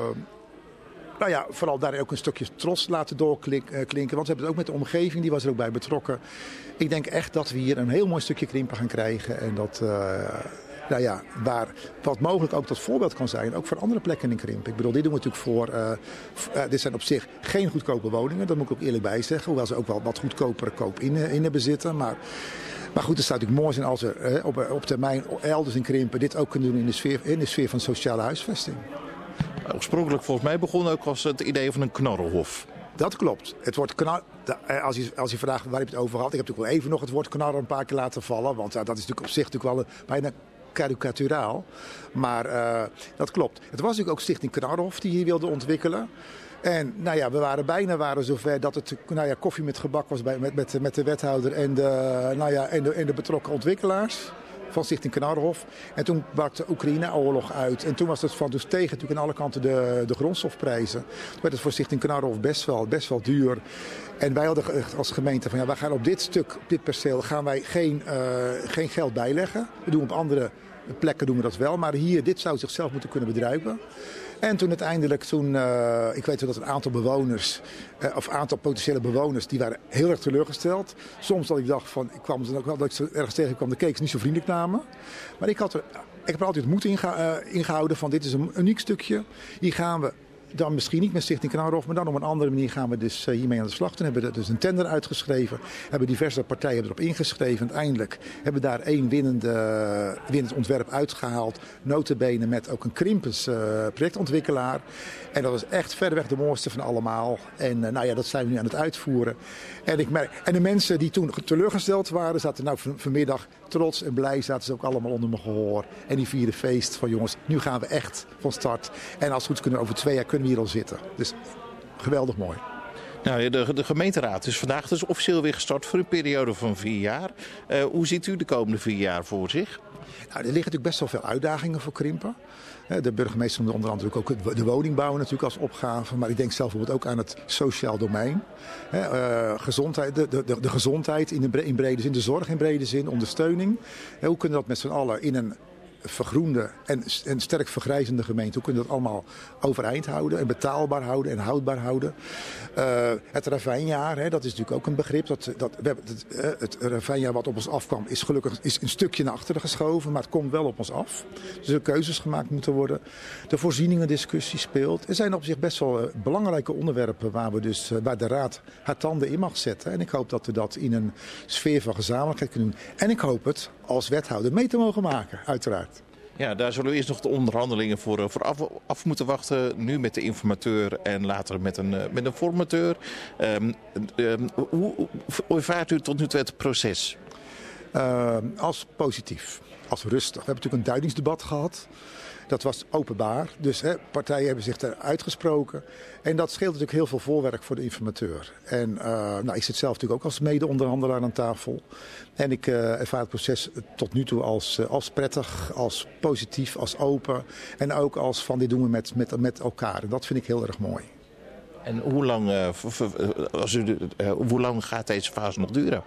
vooral daar ook een stukje trots laten doorklinken. Want we hebben het ook met de omgeving, die was er ook bij betrokken. Ik denk echt dat we hier een heel mooi stukje Krimpen gaan krijgen. En dat waar wat mogelijk ook tot voorbeeld kan zijn, ook voor andere plekken in Krimpen. Ik bedoel, dit doen we natuurlijk dit zijn op zich geen goedkope woningen, dat moet ik ook eerlijk bij zeggen. Hoewel ze ook wel wat goedkopere koop in bezitten. Maar goed, het zou natuurlijk mooi zijn als er op termijn elders in Krimpen dit ook kunnen doen in de sfeer van sociale huisvesting. Oorspronkelijk volgens mij begon ook als het idee van een knarrenhof. Dat klopt. Het woord als je vraagt waar heb je het over had, ik heb natuurlijk wel even nog het woord knarren een paar keer laten vallen. Want dat is natuurlijk op zich natuurlijk wel bijna karikaturaal. Maar dat klopt. Het was natuurlijk ook Stichting Knarrenhof die hier wilde ontwikkelen. En we waren zover dat het koffie met gebak was met de wethouder en de betrokken ontwikkelaars van Stichting Knarrenhof. En toen brak de Oekraïne-oorlog uit. En toen was het van dus tegen natuurlijk aan alle kanten de grondstofprijzen. Toen werd het voor Stichting Knarrenhof best wel duur. En wij hadden als gemeente van wij gaan op dit perceel gaan wij geen geld bijleggen. We doen op andere plekken doen we dat wel. Maar hier, dit zou zichzelf moeten kunnen bedruipen. En toen uiteindelijk, ik weet wel dat een aantal bewoners, of aantal potentiële bewoners, die waren heel erg teleurgesteld. Soms dat ik dacht van, ik kwam ook wel dat ik ze ergens tegenkwam, de keek ze niet zo vriendelijk naar me. Maar ik heb er altijd moed ingehouden van, dit is een uniek stukje. Hier gaan we dan misschien niet met Stichting Knarrenhof, maar dan op een andere manier gaan we dus hiermee aan de slag. Toen hebben we dus een tender uitgeschreven, hebben diverse partijen erop ingeschreven. Uiteindelijk hebben we daar één winnend ontwerp uitgehaald. Nota bene met ook een Krimpens projectontwikkelaar. En dat is echt verreweg de mooiste van allemaal. En dat zijn we nu aan het uitvoeren. En de mensen die toen teleurgesteld waren, zaten vanmiddag trots en blij, zaten ze ook allemaal onder mijn gehoor. En die vierden feest van jongens, nu gaan we echt van start. En als het goed kunnen over 2 jaar kunnen we hier al zitten. Dus geweldig mooi. Nou, de gemeenteraad is vandaag dus officieel weer gestart voor een periode van 4 jaar. Hoe ziet u de komende 4 jaar voor zich? Nou, er liggen natuurlijk best wel veel uitdagingen voor Krimpen. De burgemeester noemde onder andere ook de woningbouw natuurlijk als opgave. Maar ik denk zelf bijvoorbeeld ook aan het sociaal domein. Gezondheid, de gezondheid in brede zin, de zorg in brede zin, ondersteuning. Hoe kunnen we dat met z'n allen in een vergroende en sterk vergrijzende gemeente, hoe kunnen we dat allemaal overeind houden en betaalbaar houden en houdbaar houden? Het ravijnjaar, dat is natuurlijk ook een begrip. Het ravijnjaar wat op ons afkwam is gelukkig een stukje naar achteren geschoven, maar het komt wel op ons af. Dus er keuzes gemaakt moeten worden. De voorzieningendiscussie speelt. Er zijn op zich best wel belangrijke onderwerpen waar de Raad haar tanden in mag zetten. En ik hoop dat we dat in een sfeer van gezamenlijkheid kunnen doen. En ik hoop het als wethouder mee te mogen maken, uiteraard. Ja, daar zullen we eerst nog de onderhandelingen voor af moeten wachten. Nu met de informateur en later met een formateur. Hoe ervaart u tot nu toe het proces? Als positief, als rustig. We hebben natuurlijk een duidingsdebat gehad. Dat was openbaar, dus partijen hebben zich daar uitgesproken. En dat scheelt natuurlijk heel veel voorwerk voor de informateur. En ik zit zelf natuurlijk ook als mede-onderhandelaar aan tafel. En ik ervaar het proces tot nu toe als prettig, als positief, als open. En ook als van dit doen we met elkaar. En dat vind ik heel erg mooi. En hoe lang gaat deze fase nog duren?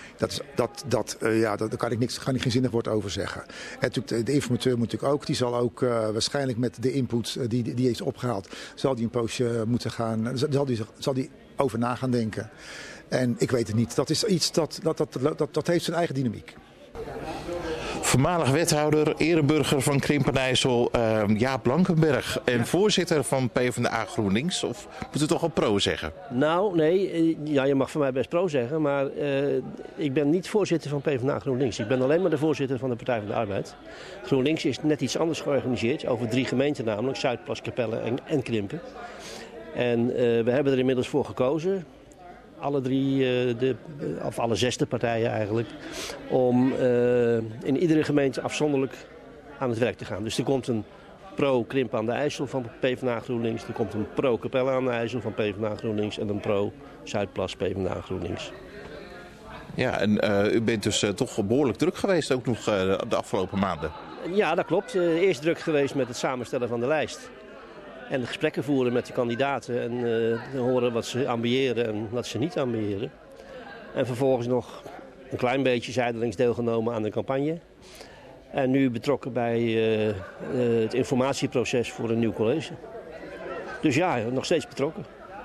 Daar kan ik geen zinnig woord over zeggen. En de informateur moet natuurlijk ook, die zal ook waarschijnlijk met de input die is opgehaald, zal die een poosje moeten gaan, zal die over na gaan denken. En ik weet het niet. Dat is iets dat heeft zijn eigen dynamiek. Voormalig wethouder, ereburger van Krimpen-IJssel, Jaap Blankenberg. En voorzitter van PvdA GroenLinks. Of moet u toch al pro zeggen? Nou, nee. Ja, je mag van mij best pro zeggen. Maar ik ben niet voorzitter van PvdA GroenLinks. Ik ben alleen maar de voorzitter van de Partij van de Arbeid. GroenLinks is net iets anders georganiseerd. Over 3 gemeenten namelijk. Zuidplas, Capelle en Krimpen. En we hebben er inmiddels voor gekozen. Alle 3, of alle 6 partijen eigenlijk, om in iedere gemeente afzonderlijk aan het werk te gaan. Dus er komt een pro-Krimpen aan de IJssel van PvdA GroenLinks, er komt een pro-Capelle aan de IJssel van PvdA GroenLinks en een pro-Zuidplas PvdA GroenLinks. Ja, en u bent dus toch behoorlijk druk geweest ook nog de afgelopen maanden. Ja, dat klopt. Eerst druk geweest met het samenstellen van de lijst. En de gesprekken voeren met de kandidaten en horen wat ze ambiëren en wat ze niet ambiëren. En vervolgens nog een klein beetje zijdelings deelgenomen aan de campagne. En nu betrokken bij het informatieproces voor een nieuw college. Dus ja, nog steeds betrokken.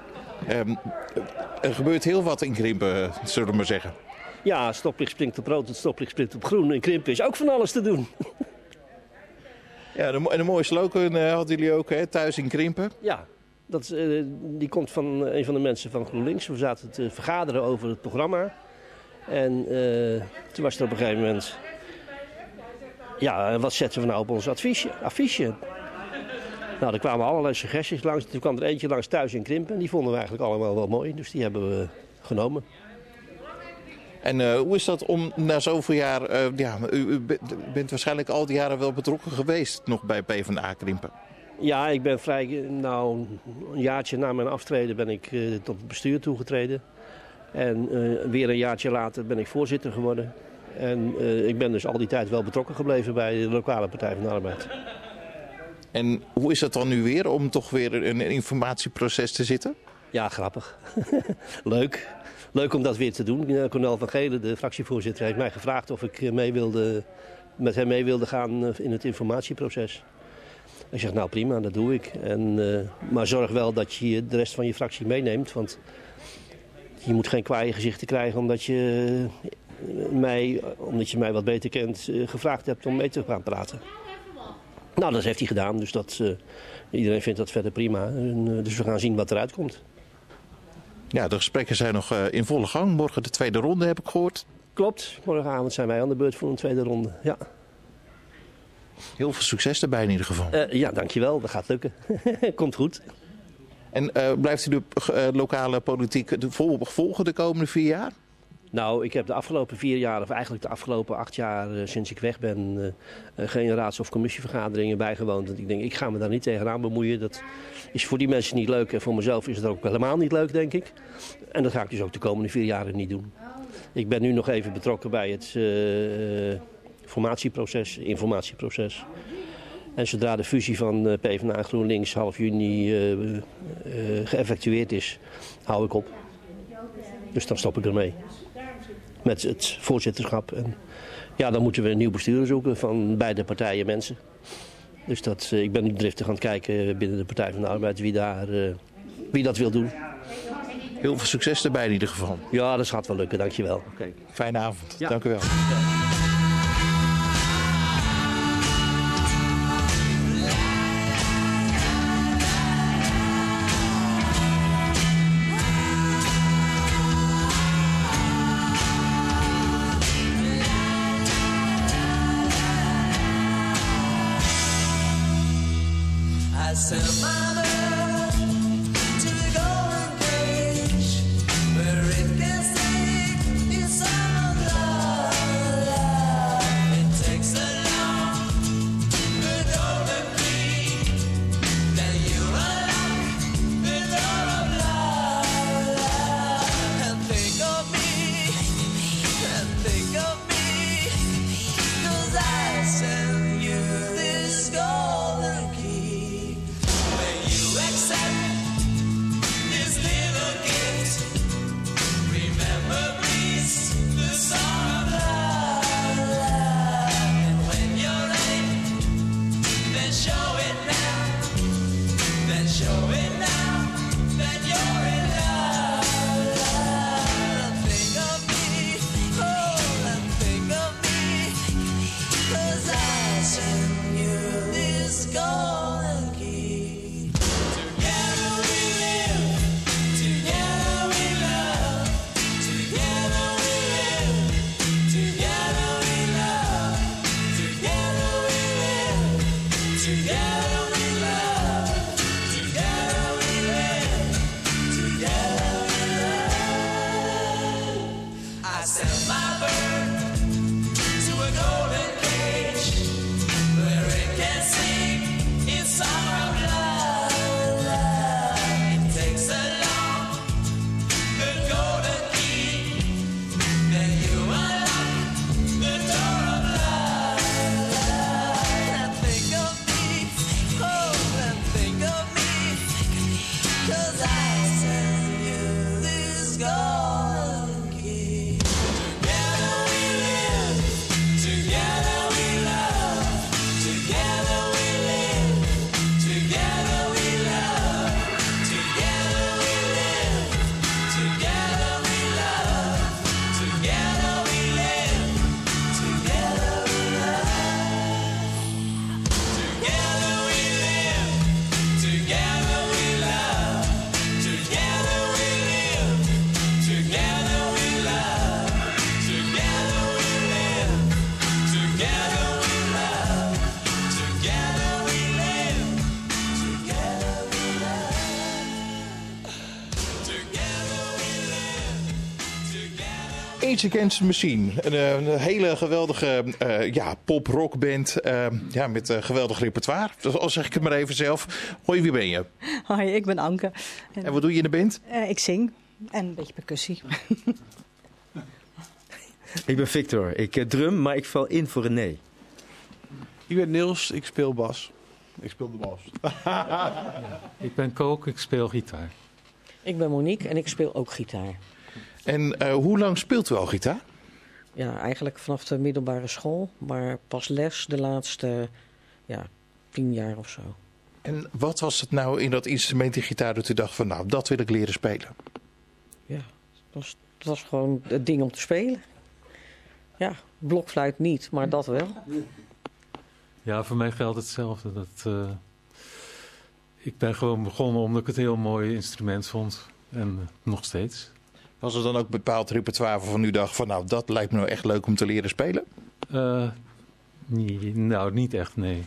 Er gebeurt heel wat in Krimpen, zullen we maar zeggen. Ja, stoplicht springt op rood, het stoplicht springt op groen. In Krimpen is ook van alles te doen. Ja, en een mooie slogan hadden jullie ook, hè? Thuis in Krimpen. Ja, die komt van een van de mensen van GroenLinks. We zaten te vergaderen over het programma. En toen was er op een gegeven moment... Ja, wat zetten we nou op ons affiche? Nou, er kwamen allerlei suggesties langs. Toen kwam er eentje langs Thuis in Krimpen. Die vonden we eigenlijk allemaal wel mooi. Dus die hebben we genomen. En hoe is dat om na zoveel jaar... u bent waarschijnlijk al die jaren wel betrokken geweest nog bij PvdA Krimpen. Ja, ik ben een jaartje na mijn aftreden ben ik tot het bestuur toegetreden. En weer een jaartje later ben ik voorzitter geworden. En ik ben dus al die tijd wel betrokken gebleven bij de lokale Partij van de Arbeid. En hoe is het dan nu weer om toch weer een informatieproces te zitten? Ja, grappig. Leuk. Leuk om dat weer te doen. Cornel van Gelen, de fractievoorzitter, heeft mij gevraagd of ik met hem mee wilde gaan in het informatieproces. Ik zeg, nou prima, dat doe ik. Maar zorg wel dat je de rest van je fractie meeneemt. Want je moet geen kwaaie gezichten krijgen omdat je mij wat beter kent gevraagd hebt om mee te gaan praten. Nou, dat heeft hij gedaan. Dus iedereen vindt dat verder prima. Dus we gaan zien wat eruit komt. Ja, de gesprekken zijn nog in volle gang. Morgen de tweede ronde, heb ik gehoord. Klopt. Morgenavond zijn wij aan de beurt voor een tweede ronde. Ja. Heel veel succes erbij in ieder geval. Ja, dankjewel. Dat gaat lukken. Komt goed. En blijft u de lokale politiek volgen de komende 4 jaar? Nou, ik heb de afgelopen 4 jaar, of eigenlijk de afgelopen 8 jaar sinds ik weg ben, geen raads- of commissievergaderingen bijgewoond. Want ik denk, ik ga me daar niet tegenaan bemoeien. Dat is voor die mensen niet leuk en voor mezelf is het ook helemaal niet leuk, denk ik. En dat ga ik dus ook de komende 4 jaar niet doen. Ik ben nu nog even betrokken bij het formatieproces, informatieproces. En zodra de fusie van PvdA en GroenLinks half juni geëffectueerd is, hou ik op. Dus dan stop ik ermee. Met het voorzitterschap. En ja, dan moeten we een nieuw bestuur zoeken van beide partijen mensen. Dus ik ben nu driftig aan het kijken binnen de Partij van de Arbeid wie dat wil doen. Heel veel succes erbij in ieder geval. Ja, dat gaat wel lukken, dankjewel. Okay. Fijne avond, dank u wel. Rage Against the Machine. Een hele geweldige pop-rockband met geweldig repertoire. Al zeg ik het maar even zelf. Hoi, wie ben je? Hoi, ik ben Anke. En wat doe je in de band? Ik zing en een beetje percussie. Ik ben Victor. Ik drum, maar ik val in voor René. Ik ben Niels, ik speel bas. Ik speel de bas. Ik ben Kook, ik speel gitaar. Ik ben Monique en ik speel ook gitaar. En hoe lang speelt u al gitaar? Ja, eigenlijk vanaf de middelbare school, maar pas les de laatste 10 jaar of zo. En wat was het nou in dat instrument, die gitaar, dat u dacht van nou, dat wil ik leren spelen? Ja, het was gewoon het ding om te spelen. Ja, blokfluit niet, maar dat wel. Ja, voor mij geldt hetzelfde. Ik ben gewoon begonnen omdat ik het een heel mooi instrument vond. En nog steeds. Was er dan ook een bepaald repertoire waarvan u dacht van nou, dat lijkt me nou echt leuk om te leren spelen? Niet echt, nee.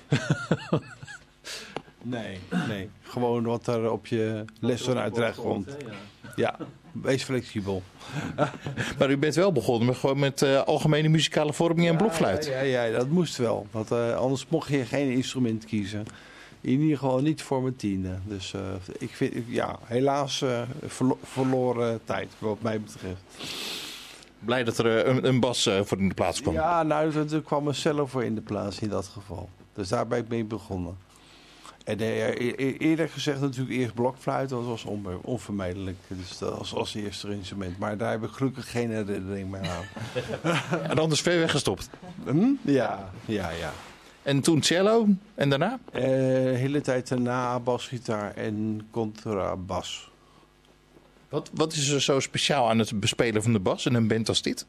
Nee. Gewoon wat er op je lessen uit terecht komt. Ja, wees flexibel. Maar u bent wel begonnen met algemene muzikale vorming en blokfluit. Ja, dat moest wel. Want anders mocht je geen instrument kiezen. In ieder geval niet voor mijn tiende. Dus ik vind, helaas verloren tijd, wat mij betreft. Blij dat er een bas voor in de plaats kwam. Ja, nou, er kwam een cello voor in de plaats in dat geval. Dus daar ben ik mee begonnen. En eerder gezegd natuurlijk eerst blokfluit, dat was onvermijdelijk. Dus dat als eerste instrument. Maar daar heb ik gelukkig geen herinnering meer aan. En anders ver weggestopt? Ja. En toen cello en daarna? De hele tijd daarna basgitaar en contrabas. Wat is er zo speciaal aan het bespelen van de bas in een band als dit?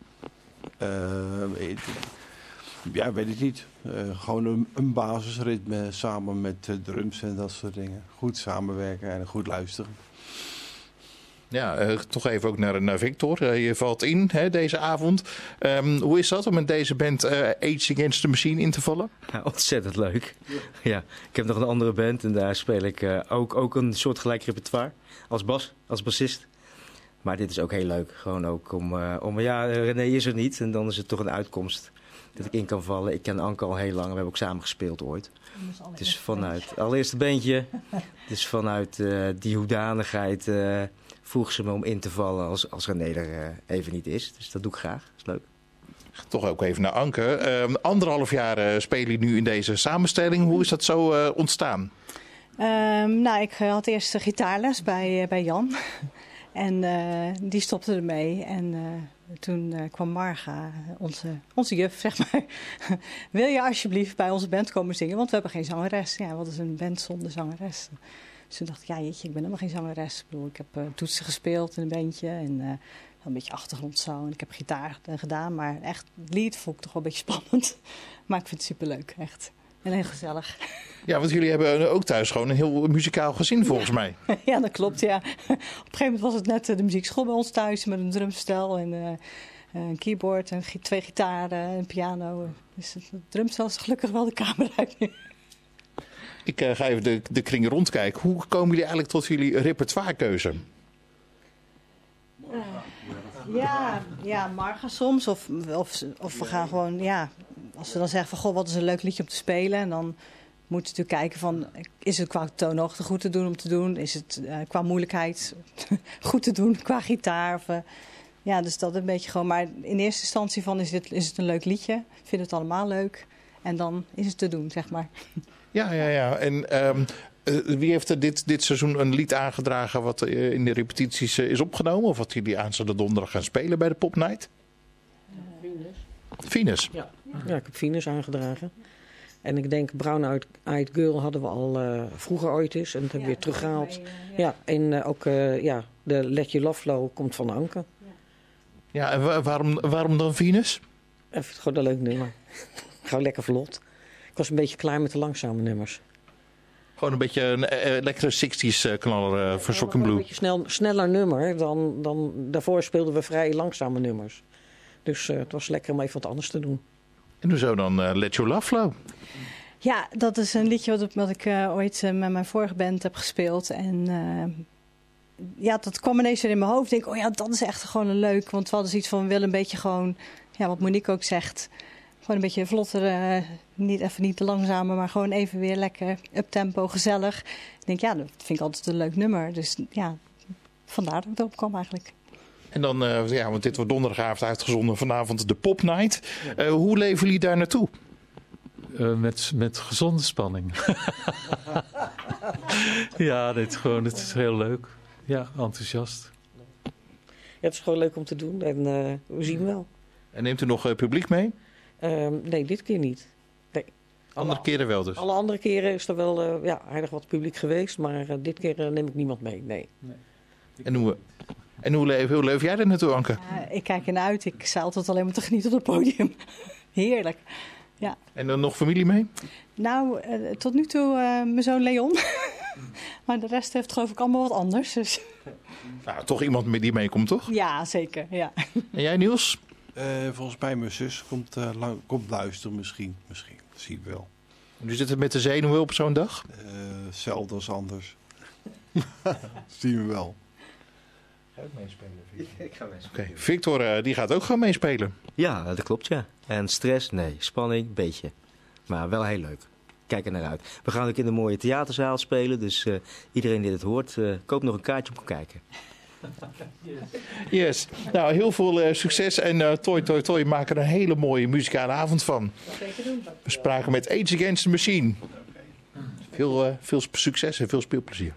Ja, weet ik niet. Gewoon een basisritme samen met drums en dat soort dingen. Goed samenwerken en goed luisteren. Ja, toch even ook naar Victor. Je valt in deze avond. Hoe is dat om met deze band Age Against the Machine in te vallen? Ja, ontzettend leuk. Ja, ik heb nog een andere band en daar speel ik ook een soortgelijk repertoire als bassist. Maar dit is ook heel leuk. Gewoon ook om René is er niet en dan is het toch een uitkomst dat ik in kan vallen. Ik ken Anke al heel lang. We hebben ook samen gespeeld ooit. Het is vanuit het allereerste bandje. Dus vanuit die hoedanigheid vroeg ze me om in te vallen als René er even niet is. Dus dat doe ik graag. Dat is leuk. Toch ook even naar Anke. 1,5 jaar spelen jullie nu in deze samenstelling. Hoe is dat zo ontstaan? Ik had eerst gitaarles bij Jan. En die stopte ermee. En toen kwam Marga, onze juf, zeg maar. Wil je alsjeblieft bij onze band komen zingen? Want we hebben geen zangeres. Ja, wat is een band zonder zangeres? Dus toen dacht ik, ja jeetje, ik ben helemaal geen zangeres. Ik bedoel, ik heb toetsen gespeeld in een bandje. En een beetje achtergrond zo. En ik heb gitaar gedaan. Maar echt, het lied vond ik toch wel een beetje spannend. Maar ik vind het superleuk, echt. En heel gezellig. Ja, want jullie hebben ook thuis gewoon een heel muzikaal gezin volgens mij. Ja, dat klopt, ja. Op een gegeven moment was het net de muziekschool bij ons thuis met een drumstel en een keyboard en 2 gitaren en een piano. Dus het drumstel is gelukkig wel de kamer uit nu. Ik ga even de kring rondkijken. Hoe komen jullie eigenlijk tot jullie repertoirekeuze? Ja, Marga soms. Of we gaan gewoon, ja, als we dan zeggen van, goh, wat is een leuk liedje om te spelen. En dan moeten we natuurlijk kijken van, is het qua toonhoogte goed te doen om te doen? Is het qua moeilijkheid goed te doen qua gitaar? Ja, dus dat een beetje gewoon. Maar in eerste instantie van, is het een leuk liedje? Vinden het allemaal leuk? En dan is het te doen, zeg maar. Ja. En wie heeft er dit seizoen een lied aangedragen wat in de repetities is opgenomen? Of wat jullie aanstaande donderdag gaan spelen bij de Pop Night? Venus? Ja, ik heb Venus aangedragen. En ik denk Brown Eyed Girl hadden we al vroeger ooit eens. En dat hebben we weer teruggehaald. En ook de Let Your Love Flow komt van Anke. Ja, en waarom dan Venus? Even gewoon een leuk nummer. Gewoon lekker vlot. Ik was een beetje klaar met de langzame nummers. Gewoon een beetje een lekkere 60s knaller voor Shock and Blue. Een beetje sneller nummer dan daarvoor speelden we vrij langzame nummers. Dus het was lekker om even wat anders te doen. En hoezo dan Let Your Love Flow? Ja, dat is een liedje wat ik ooit met mijn vorige band heb gespeeld. En dat kwam ineens weer in mijn hoofd. Ik denk, oh ja, dat is echt gewoon een leuk. Want we hadden zoiets van, we willen een beetje gewoon, ja, wat Monique ook zegt. Gewoon een beetje vlotter, niet te langzamer, maar gewoon even weer lekker uptempo, gezellig. Ik denk, ja, dat vind ik altijd een leuk nummer. Dus ja, vandaar dat ik erop kwam eigenlijk. En dan, want dit wordt donderdagavond uitgezonden, vanavond de Pop Night. Hoe leven jullie daar naartoe? Met gezonde spanning. Ja, het is heel leuk. Ja, enthousiast. Ja, het is gewoon leuk om te doen en we zien wel. En neemt u nog publiek mee? Nee, dit keer niet. Nee. Andere keren wel dus? Alle andere keren is er wel aardig wat publiek geweest, maar dit keer neem ik niemand mee. Nee. En hoe leef jij er naartoe, Anke? Ik kijk ernaar uit. Ik sta altijd alleen maar te genieten op het podium. Heerlijk. Ja. En dan nog familie mee? Nou, tot nu toe mijn zoon Leon. Maar de rest heeft geloof ik allemaal wat anders. Dus. Nou, toch iemand die meekomt, toch? Ja, zeker. Ja. En jij, Niels? Volgens mij mijn zus komt luisteren misschien. Misschien, dat zie ik wel. Nu zit het met de zenuwen op zo'n dag? Hetzelfde als anders. Zien we wel. Ga ook meespelen? Ik ga meespelen. Oké. Victor, die gaat ook gewoon meespelen. Ja, dat klopt, ja. En stress? Nee. Spanning? Beetje. Maar wel heel leuk. Kijk er naar uit. We gaan ook in de mooie theaterzaal spelen. Dus iedereen die het hoort, koop nog een kaartje om te kijken. Yes. Nou, heel veel succes en Toi maak er een hele mooie muzikale avond van. We spraken met Age Against the Machine. Veel succes en veel speelplezier.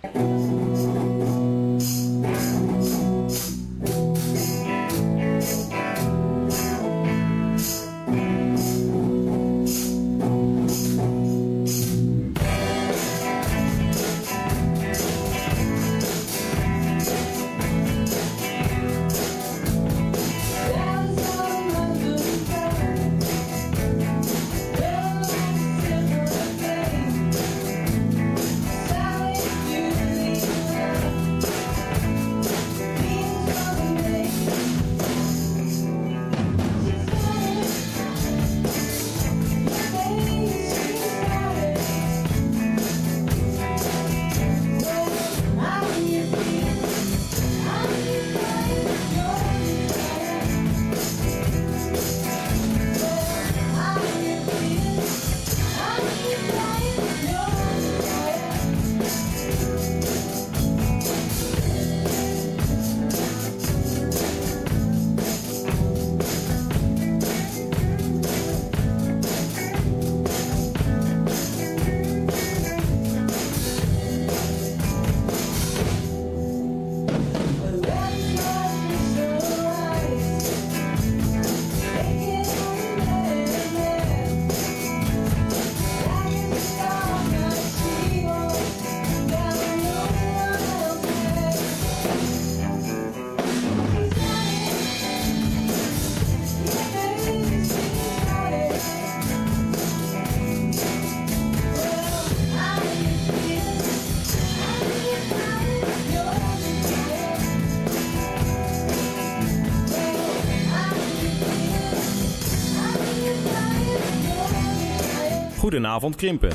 Goedenavond Krimpen.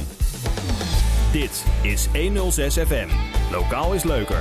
Dit is 106 FM. Lokaal is leuker.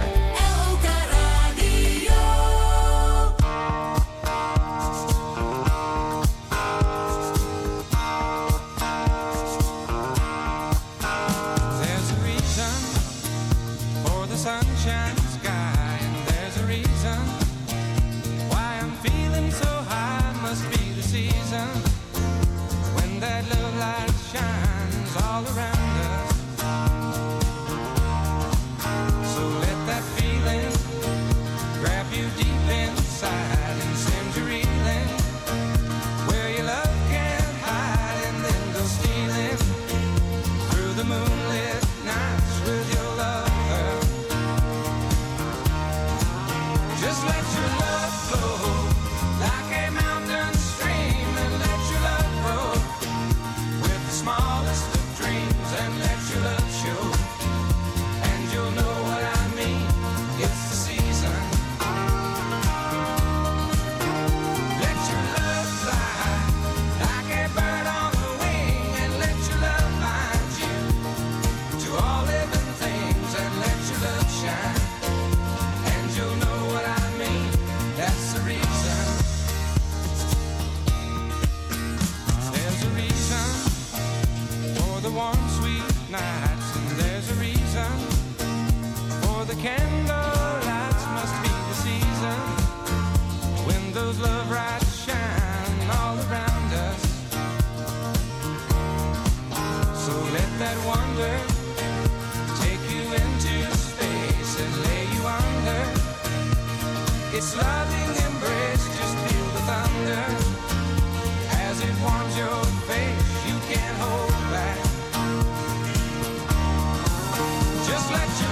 Just let you